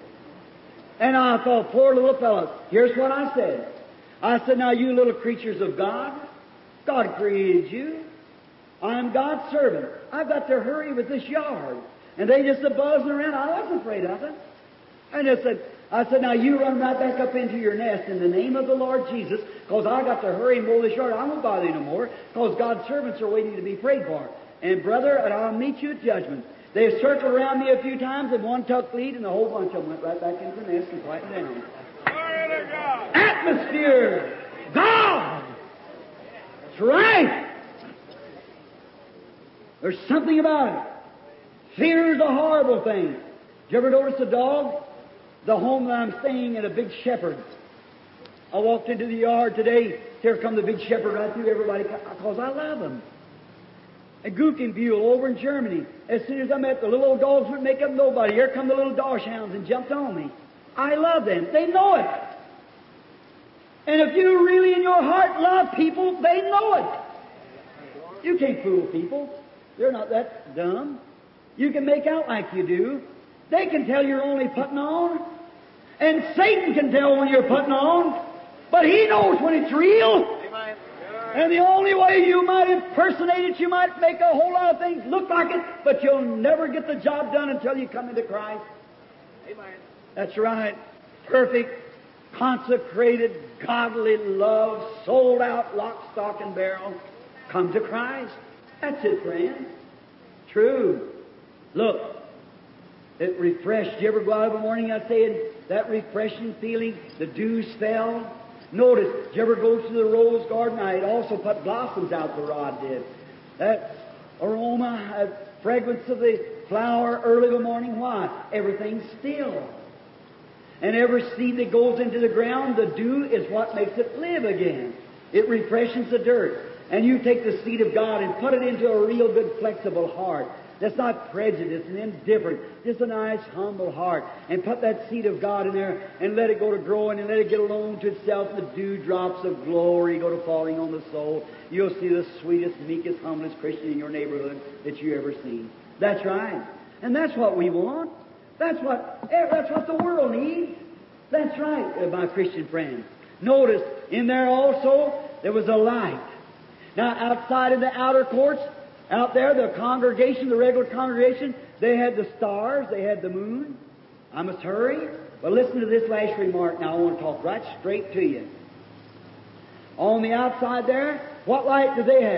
And I thought, poor little fellow. Here's what I said. I said, now you little creatures of God, God created you. I'm God's servant. I've got to hurry with this yard. And they just buzzing around. I wasn't afraid of it. And I said, now you run right back up into your nest in the name of the Lord Jesus, because I got to hurry and mow this yard. I won't bother you no more, because God's servants are waiting to be prayed for. And brother, and I'll meet you at judgment. They circled around me a few times, and one took lead, and the whole bunch of them went right back into the nest and quieted down. Glory to God. Atmosphere! God! That's right! There's something about it. Fear is a horrible thing. Did you ever notice a dog? The home that I'm staying at, a big shepherd. I walked into the yard today. Here come the big shepherd right through everybody, because I love him. A Guckenbuhl over in Germany. As soon as I met, the little old dogs wouldn't make up nobody. Here come the little Dachshunds and jumped on me. I love them. They know it. And if you really in your heart love people, they know it. You can't fool people. They're not that dumb. You can make out like you do. They can tell you're only putting on. And Satan can tell when you're putting on. But he knows when it's real. Amen. And the only way you might impersonate it, you might make a whole lot of things look like it, but you'll never get the job done until you come into Christ. Amen. That's right. Perfect, consecrated, godly love, sold out, lock, stock, and barrel. Come to Christ. That's it, friend. True. Look, it refreshed. Did you ever go out of a morning, I said, that refreshing feeling, the dews fell? Notice, did you ever go to the rose garden? I had also put blossoms out, the rod did. That aroma, that fragrance of the flower early in the morning. Why? Everything's still. And every seed that goes into the ground, the dew is what makes it live again. It refreshes the dirt. And you take the seed of God and put it into a real good, flexible heart. That's not prejudice and indifferent. Just a nice, humble heart. And put that seed of God in there and let it go to growing and let it get alone to itself. The dewdrops of glory go to falling on the soul. You'll see the sweetest, meekest, humblest Christian in your neighborhood that you ever seen. That's right. And that's what we want. That's what the world needs. That's right, my Christian friend. Notice, in there also, there was a light. Now, outside in the outer courts, out there, the congregation, the regular congregation, they had the stars, they had the moon. I must hurry. But listen to this last remark now. I want to talk right straight to you. On the outside there, what light do they have?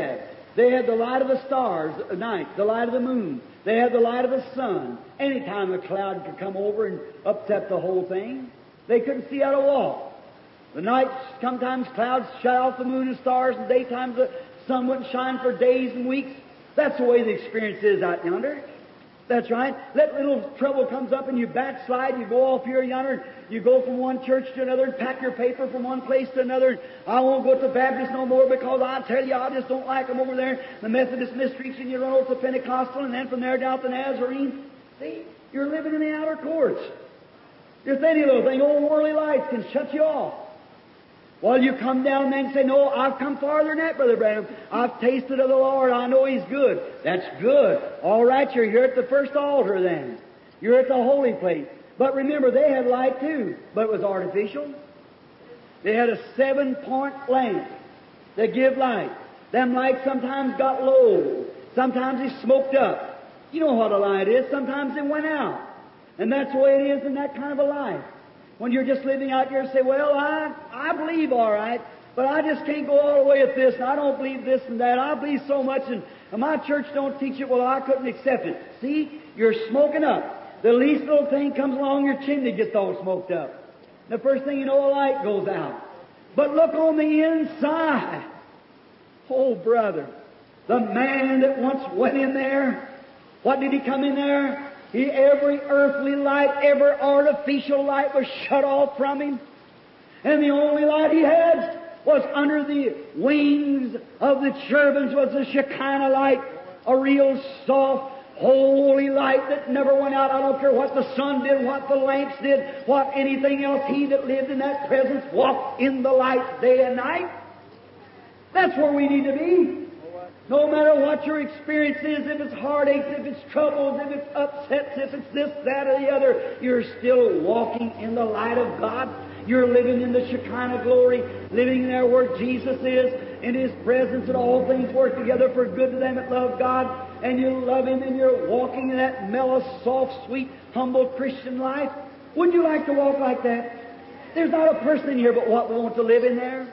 They had the light of the stars at night, the light of the moon. They had the light of the sun. Any time a cloud could come over and upset the whole thing, they couldn't see how to walk. The night, sometimes clouds shut off the moon and stars, and daytime the sun wouldn't shine for days and weeks. That's the way the experience is out yonder. That's right. That little trouble comes up and you backslide, you go off here yonder, you go from one church to another and pack your paper from one place to another. I won't go to the Baptist no more because I tell you, I just don't like them over there. The Methodist mysteries, and you run over to the Pentecostal, and then from there down to Nazarene. See, you're living in the outer courts. Just any little thing, old worldly lights can shut you off. Well, you come down then and say, no, I've come farther than that, Brother Branham. I've tasted of the Lord. I know He's good. That's good. All right, you're here at the first altar then. You're at the holy place. But remember, they had light too, but it was artificial. They had a 7-point lamp that give light. Them lights sometimes got low. Sometimes they smoked up. You know what a light is. Sometimes it went out. And that's the way it is in that kind of a life. When you're just living out here and say, well, I believe all right, but I just can't go all the way with this, and I don't believe this and that. I believe so much, and my church don't teach it. Well, I couldn't accept it. See, you're smoking up. The least little thing comes along, your chimney gets all smoked up. The first thing you know, a light goes out. But look on the inside. Oh, brother, the man that once went in there, what did he come in there? Every earthly light, every artificial light was shut off from him. And the only light he had was under the wings of the cherubims was the Shekinah light, a real soft, holy light that never went out. I don't care what the sun did, what the lamps did, what anything else. He that lived in that presence walked in the light day and night. That's where we need to be. No matter what your experience is, if it's heartaches, if it's troubles, if it's upsets, if it's this, that, or the other, you're still walking in the light of God. You're living in the Shekinah glory, living there where Jesus is, in His presence, and all things work together for good to them that love God, and you love Him, and you're walking in that mellow, soft, sweet, humble Christian life. Wouldn't you like to walk like that? There's not a person in here but what will want to live in there.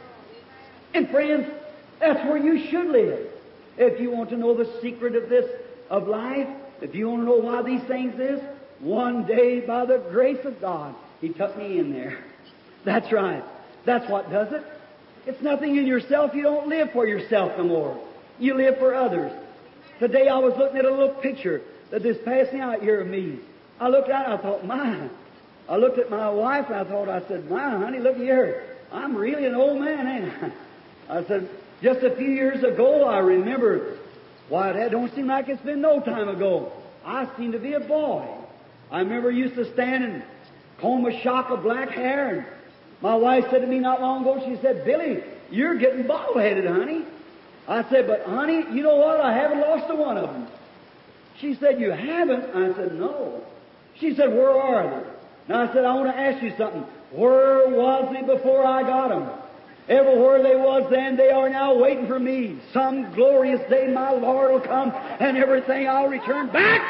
And friends, that's where you should live. If you want to know the secret of this, of life, if you want to know why these things is, one day by the grace of God, He took me in there. That's right. That's what does it. It's nothing in yourself. You don't live for yourself no more. You live for others. Today I was looking at a little picture that is passing out here of me. I looked at it and I thought, my. I looked at my wife and I said, my, honey, look here. I'm really an old man, ain't I? I said, just a few years ago, I remember, why, that don't seem like it's been no time ago. I seem to be a boy. I remember I used to stand and comb a shock of black hair, and my wife said to me not long ago, she said, Billy, you're getting bald-headed, honey. I said, but honey, you know what? I haven't lost a one of them. She said, you haven't? I said, no. She said, where are they? And I said, I want to ask you something. Where was they before I got them? Everywhere they was then, they are now waiting for me. Some glorious day my Lord will come and everything I'll return back.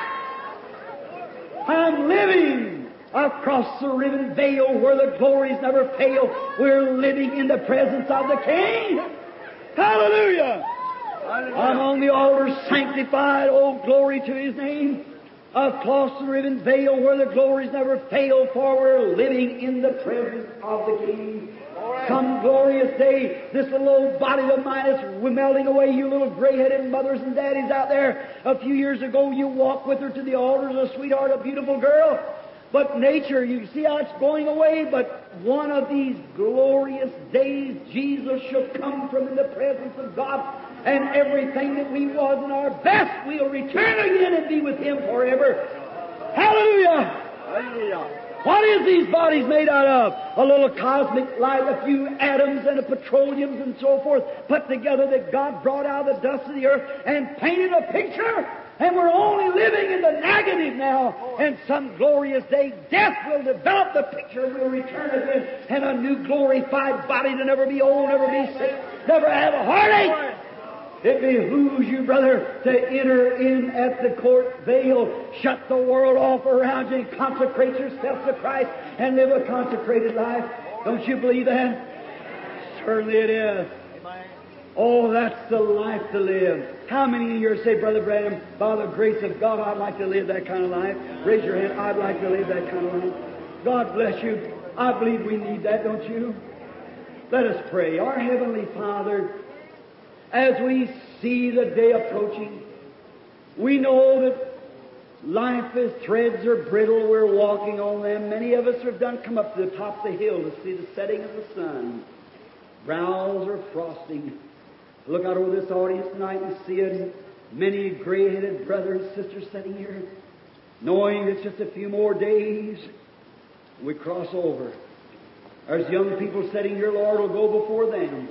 I'm living across the riven veil where the glories never fail. We're living in the presence of the King. Hallelujah! I'm on the altar sanctified. Oh, glory to His name. Across the riven veil where the glories never fail, for we're living in the presence of the King. Some glorious day, this little old body of mine is melting away. You little gray-headed mothers and daddies out there, a few years ago you walked with her to the altar as a sweetheart, a beautiful girl. But nature, you see how it's going away. But one of these glorious days, Jesus shall come from in the presence of God, and everything that we was in our best, we'll return again and be with Him forever. Hallelujah! Hallelujah! What is these bodies made out of? A little cosmic light, a few atoms and a petroleums and so forth put together that God brought out of the dust of the earth and painted a picture. And we're only living in the negative now. And some glorious day, death will develop the picture and we'll return again. And a new glorified body to never be old, never be sick, never have a heartache. It behooves you, brother, to enter in at the court veil, shut the world off around you, and consecrate yourself to Christ and live a consecrated life. Don't you believe that? Certainly it is. Oh, that's the life to live. How many of you say, Brother Branham, by the grace of God, I'd like to live that kind of life? Raise your hand. I'd like to live that kind of life. God bless you. I believe we need that, don't you? Let us pray. Our Heavenly Father, as we see the day approaching, we know that life is threads are brittle. We're walking on them. Many of us have come up to the top of the hill to see the setting of the sun. Brows are frosting. Look out over this audience tonight and see many gray-headed brothers and sisters sitting here, knowing it's just a few more days. We cross over. There's young people sitting here, Lord, will go before them.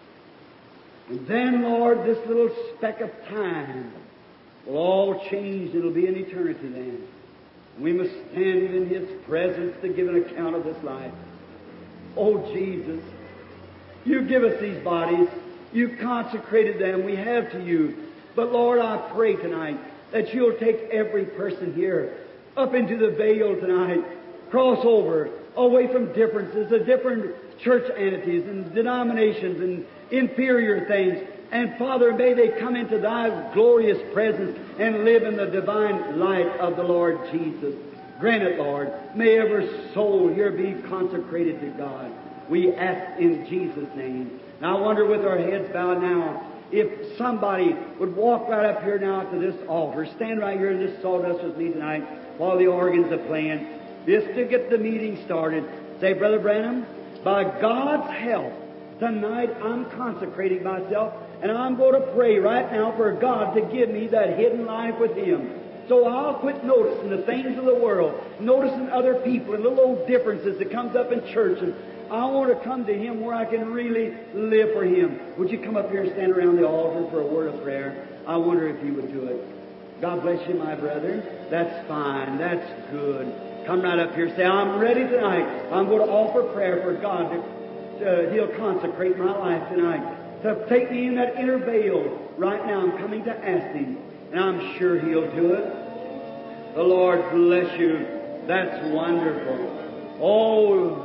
And then, Lord, this little speck of time will all change. It'll be an eternity then. We must stand in His presence to give an account of this life. Oh, Jesus, You give us these bodies. You consecrated them. We have to You. But, Lord, I pray tonight that You'll take every person here up into the veil tonight, cross over, away from differences, the different church entities and denominations and inferior things. And, Father, may they come into Thy glorious presence and live in the divine light of the Lord Jesus. Grant it, Lord. May every soul here be consecrated to God. We ask in Jesus' name. Now, I wonder, with our heads bowed now, if somebody would walk right up here now to this altar, stand right here in this sawdust with me tonight while the organs are playing, just to get the meeting started. Say, Brother Branham, by God's help, tonight I'm consecrating myself, and I'm going to pray right now for God to give me that hidden life with Him. So I'll quit noticing the things of the world, noticing other people and little old differences that comes up in church, and I want to come to Him where I can really live for Him. Would you come up here and stand around the altar for a word of prayer? I wonder if you would do it. God bless you, my brother. That's fine. That's good. Come right up here. Say, I'm ready tonight. I'm going to offer prayer for God to He'll consecrate my life tonight, to take me in that inner veil. Right now I'm coming to ask Him, and I'm sure He'll do it. The Lord bless you. That's wonderful. Oh,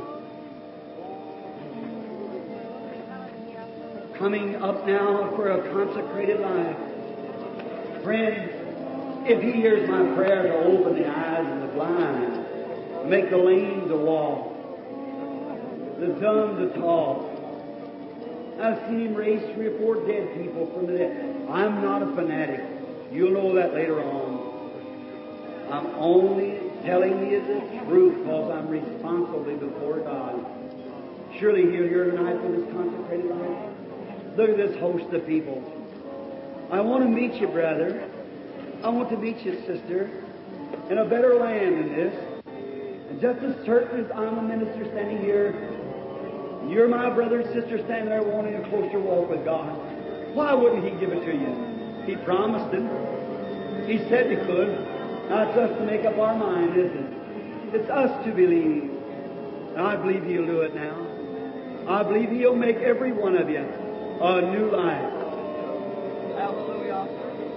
coming up now for a consecrated life. Friend, if He hears my prayer to open the eyes of the blind, make the lame to walk, the dumb to talk. I've seen Him raise 3 or 4 dead people from the dead. I'm not a fanatic. You'll know that later on. I'm only telling you the truth because I'm responsible before God. Surely He'll hear tonight for this consecrated life. Look at this host of people. I want to meet you, brother. I want to meet you, sister, in a better land than this. And just as certain as I'm a minister standing here, you're my brother and sister standing there wanting a closer walk with God, why wouldn't He give it to you? He promised it. He said He could. Now it's us to make up our mind, isn't it? It's us to believe. And I believe He'll do it now. I believe He'll make every one of you a new life. Hallelujah.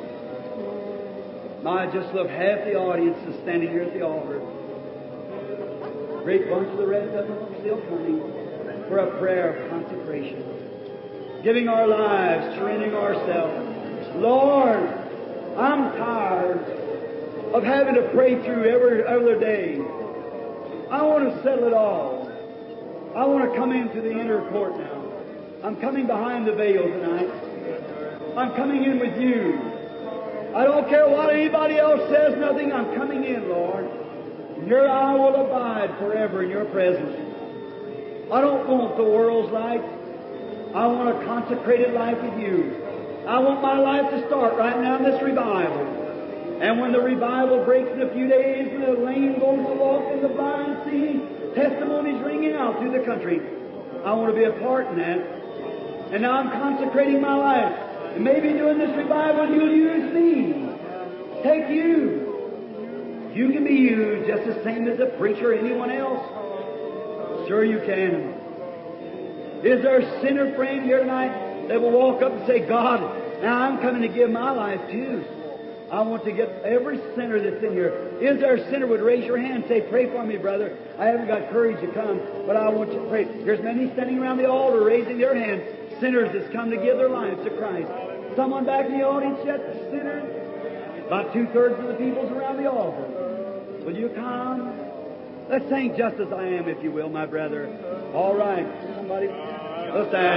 I just look, half the audience is standing here at the altar. Great bunch of the rest of them are still coming for a prayer of consecration. Giving our lives, surrendering ourselves. Lord, I'm tired of having to pray through every other day. I want to settle it all. I want to come into the inner court now. I'm coming behind the veil tonight. I'm coming in with You. I don't care what anybody else says, nothing. I'm coming in, Lord. Here I will abide forever in Your presence. I don't want the world's life. I want a consecrated life with You. I want my life to start right now in this revival. And when the revival breaks in a few days and the lame goes to walk and the blind see, testimonies ringing out through the country, I want to be a part in that. And now I'm consecrating my life. And maybe during this revival You'll use me. Take You. You can be used just the same as a preacher or anyone else. Sure you can. Is there a sinner friend here tonight that will walk up and say, God, now I'm coming to give my life to You. I want to get every sinner that's in here. Is there a sinner would raise your hand and say, pray for me, brother. I haven't got courage to come, but I want you to pray. There's many standing around the altar raising their hands. Sinners that's come to give their lives to Christ. Someone back in the audience yet? Sinners? About 2/3 of the people's around the altar. Will you come? Let's sing Just As I Am, if you will, my brother. All right. Somebody. Just as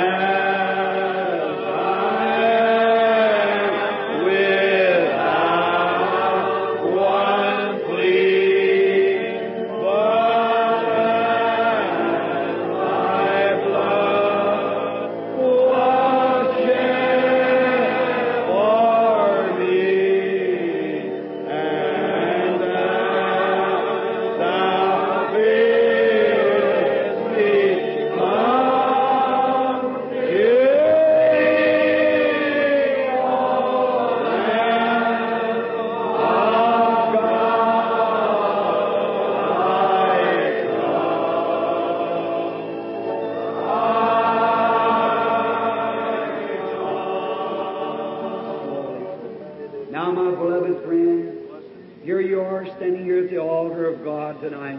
I am without one plea, but as thy blood was shed for me, and thou biddest me come, Now, my beloved friend, here you are standing here at the altar of God tonight.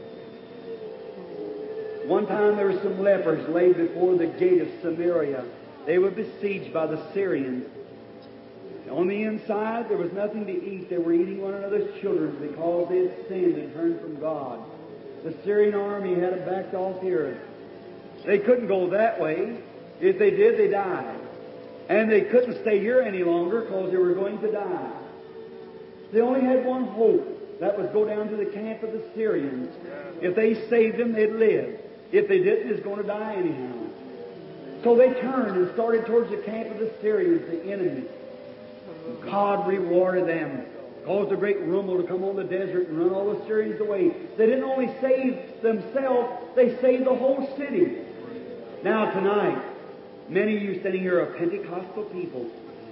One time there were some lepers laid before the gate of Samaria. They were besieged by the Syrians. On the inside there was nothing to eat. They were eating one another's children because they had sinned and turned from God. The Syrian army had them backed off here. They couldn't go that way. If they did, they died. And they couldn't stay here any longer because they were going to die. They only had one hope. That was go down to the camp of the Syrians. If they saved them, they'd live. If they didn't, they're going to die anyhow. So they turned and started towards the camp of the Syrians, the enemy. God rewarded them. Caused a great rumble to come on the desert and run all the Syrians away. They didn't only save themselves, they saved the whole city. Now tonight, many of you standing here are Pentecostal people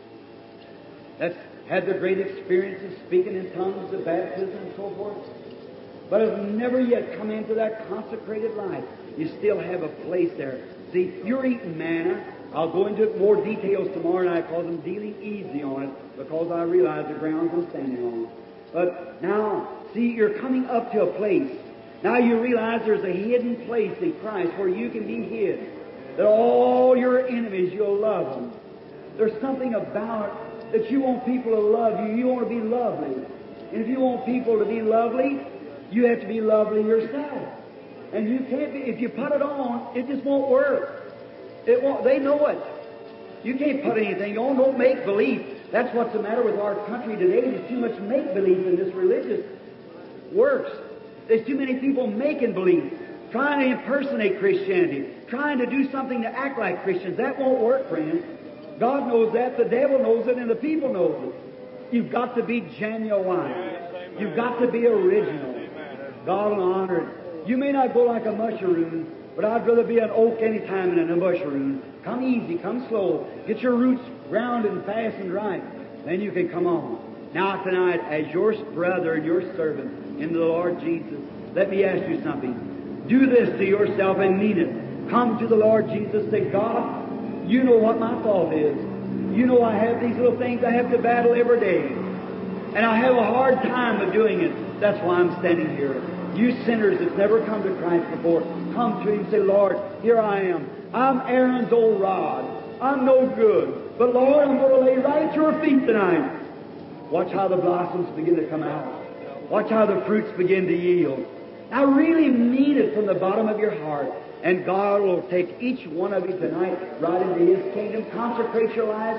that's had the great experience of speaking in tongues, the baptism and so forth, but have never yet come into that consecrated life. You still have a place there. See, you're eating manna. I'll go into more details tomorrow night because I'm dealing easy on it because I realize the ground I'm standing on. But now, see, you're coming up to a place. Now you realize there's a hidden place in Christ where you can be hid. That all your enemies, you'll love them. There's something about it that you want people to love you. You want to be lovely. And if you want people to be lovely, you have to be lovely yourself. And you can't be, if you put it on, it just won't work. It won't, they know it. You can't put anything on, don't make believe. That's what's the matter with our country today. There's too much make believe in this religious works. There's too many people making believe, trying to impersonate Christianity, trying to do something to act like Christians. That won't work, friend. God knows that, the devil knows it, and the people know it. You've got to be genuine. You've got to be original. God will honor it. You may not go like a mushroom, but I'd rather be an oak any time than a mushroom. Come easy, come slow. Get your roots grounded and fastened right. Then you can come on. Now tonight, as your brother and your servant in the Lord Jesus, let me ask you something. Do this to yourself and mean it. Come to the Lord Jesus, say, God, you know what my fault is. You know I have these little things I have to battle every day. And I have a hard time of doing it. That's why I'm standing here. You sinners that's never come to Christ before, come to Him and say, Lord, here I am. I'm Aaron's old rod. I'm no good. But Lord, I'm going to lay right at your feet tonight. Watch how the blossoms begin to come out. Watch how the fruits begin to yield. Now really mean it from the bottom of your heart. And God will take each one of you tonight right into His kingdom. Consecrate your life.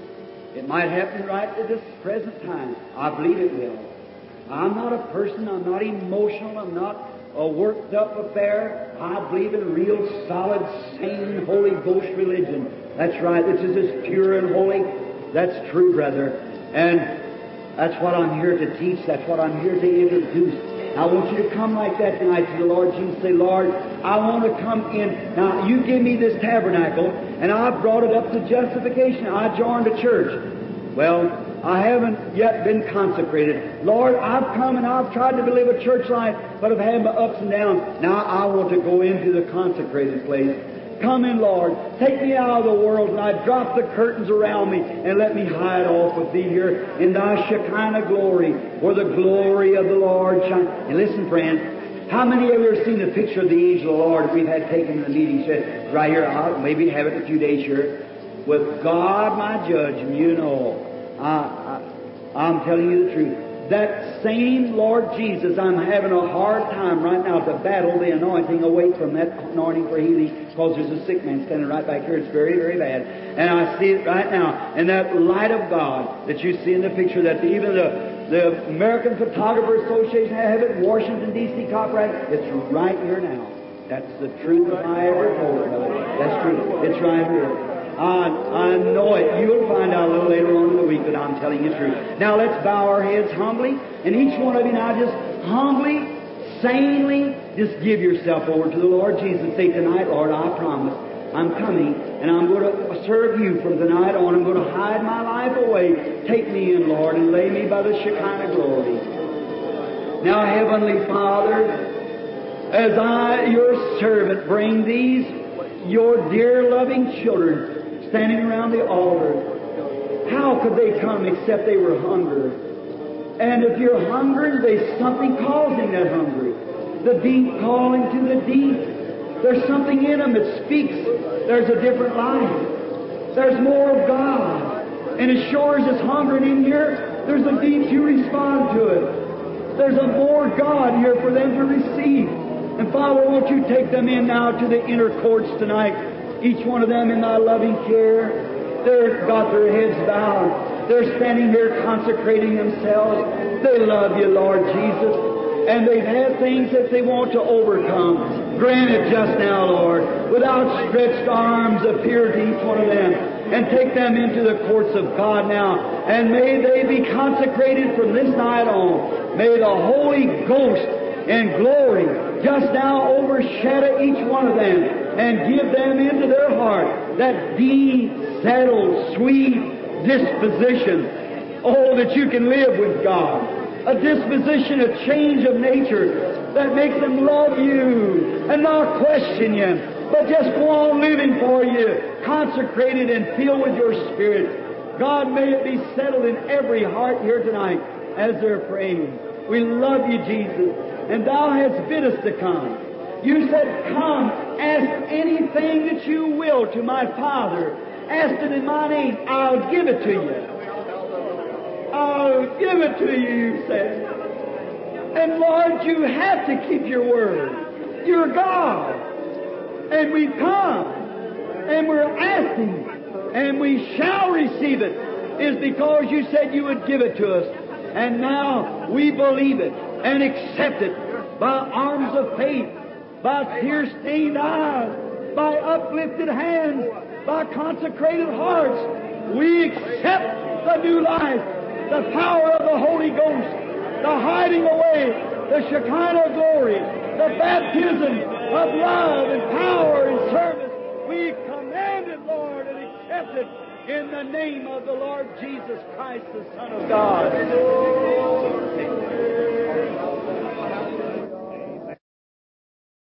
It might happen right at this present time. I believe it will. I'm not a person, I'm not emotional, I'm not a worked up affair. I believe in real, solid, sane, Holy Ghost religion. That's right. This is as pure and holy. That's true, brother. And that's what I'm here to teach. That's what I'm here to introduce. I want you to come like that tonight to the Lord Jesus. Say, Lord, I want to come in. Now, you give me this tabernacle, and I brought it up to justification. I joined a church. Well, I haven't yet been consecrated. Lord, I've come and I've tried to live a church life, but I've had my ups and downs. Now I want to go into the consecrated place. Come in, Lord. Take me out of the world, and I drop the curtains around me, and let me hide off with Thee here in Thy Shekinah glory, where the glory of the Lord shines. And listen, friend, How many of you have seen the picture of the angel of the Lord we've had taken in the meeting? Said, right here, I'll maybe have it in a few days here. With God my judge, and you know, I'm telling you the truth. That same Lord Jesus, I'm having a hard time right now to battle the anointing away from that anointing for healing, because there's a sick man standing right back here. It's very, very bad. And I see it right now. And that light of God that you see in the picture, that even the American Photographer Association have it, Washington, D.C., copyright, it's right here now. That's the truth if I ever told it, brother. That's true. It's right here. I know it. You'll find out a little later on in the week that I'm telling you the truth. Now let's bow our heads humbly, and each one of you now just humbly, sanely, just give yourself over to the Lord Jesus. Say, tonight, Lord, I promise I'm coming, and I'm going to serve you from tonight on. I'm going to hide my life away. Take me in, Lord, and lay me by the Shekinah glory. Now, Heavenly Father, as I, your servant, bring these, your dear loving children, standing around the altar, how could they come except they were hungry? And if you're hungry, there's something causing that hunger. The deep calling to the deep. There's something in them that speaks. There's a different life. There's more of God. And as sure as it's hungering in here, there's a deep to respond to it. There's a more God here for them to receive. And Father, won't you take them in now to the inner courts tonight? Each one of them in thy loving care. They've got their heads bowed. They're standing here consecrating themselves. They love you, Lord Jesus. And they've had things that they want to overcome. Grant it just now, Lord. With outstretched arms appear to each one of them. And take them into the courts of God now. And may they be consecrated from this night on. May the Holy Ghost and glory just now overshadow each one of them and give them into their heart that deep, settled, sweet disposition. Oh, that you can live with God. A disposition, a change of nature that makes them love you and not question you, but just go on living for you, consecrated and filled with your Spirit. God, may it be settled in every heart here tonight as they're praying. We love you, Jesus, and Thou hast bid us to come. You said, come, ask anything that you will to my Father. Ask it in my name. I'll give it to you. I'll give it to you, you said. And Lord, you have to keep your word. You're God. And we've come, and we're asking, and we shall receive it, is because you said you would give it to us. And now we believe it and accept it by arms of faith, by tear-stained eyes, by uplifted hands, by consecrated hearts. We accept the new life, the power of the Holy Ghost, the hiding away, the Shekinah glory, the baptism of love and power and service. We command it, Lord, and accept it in the name of the Lord Jesus Christ, the Son of God.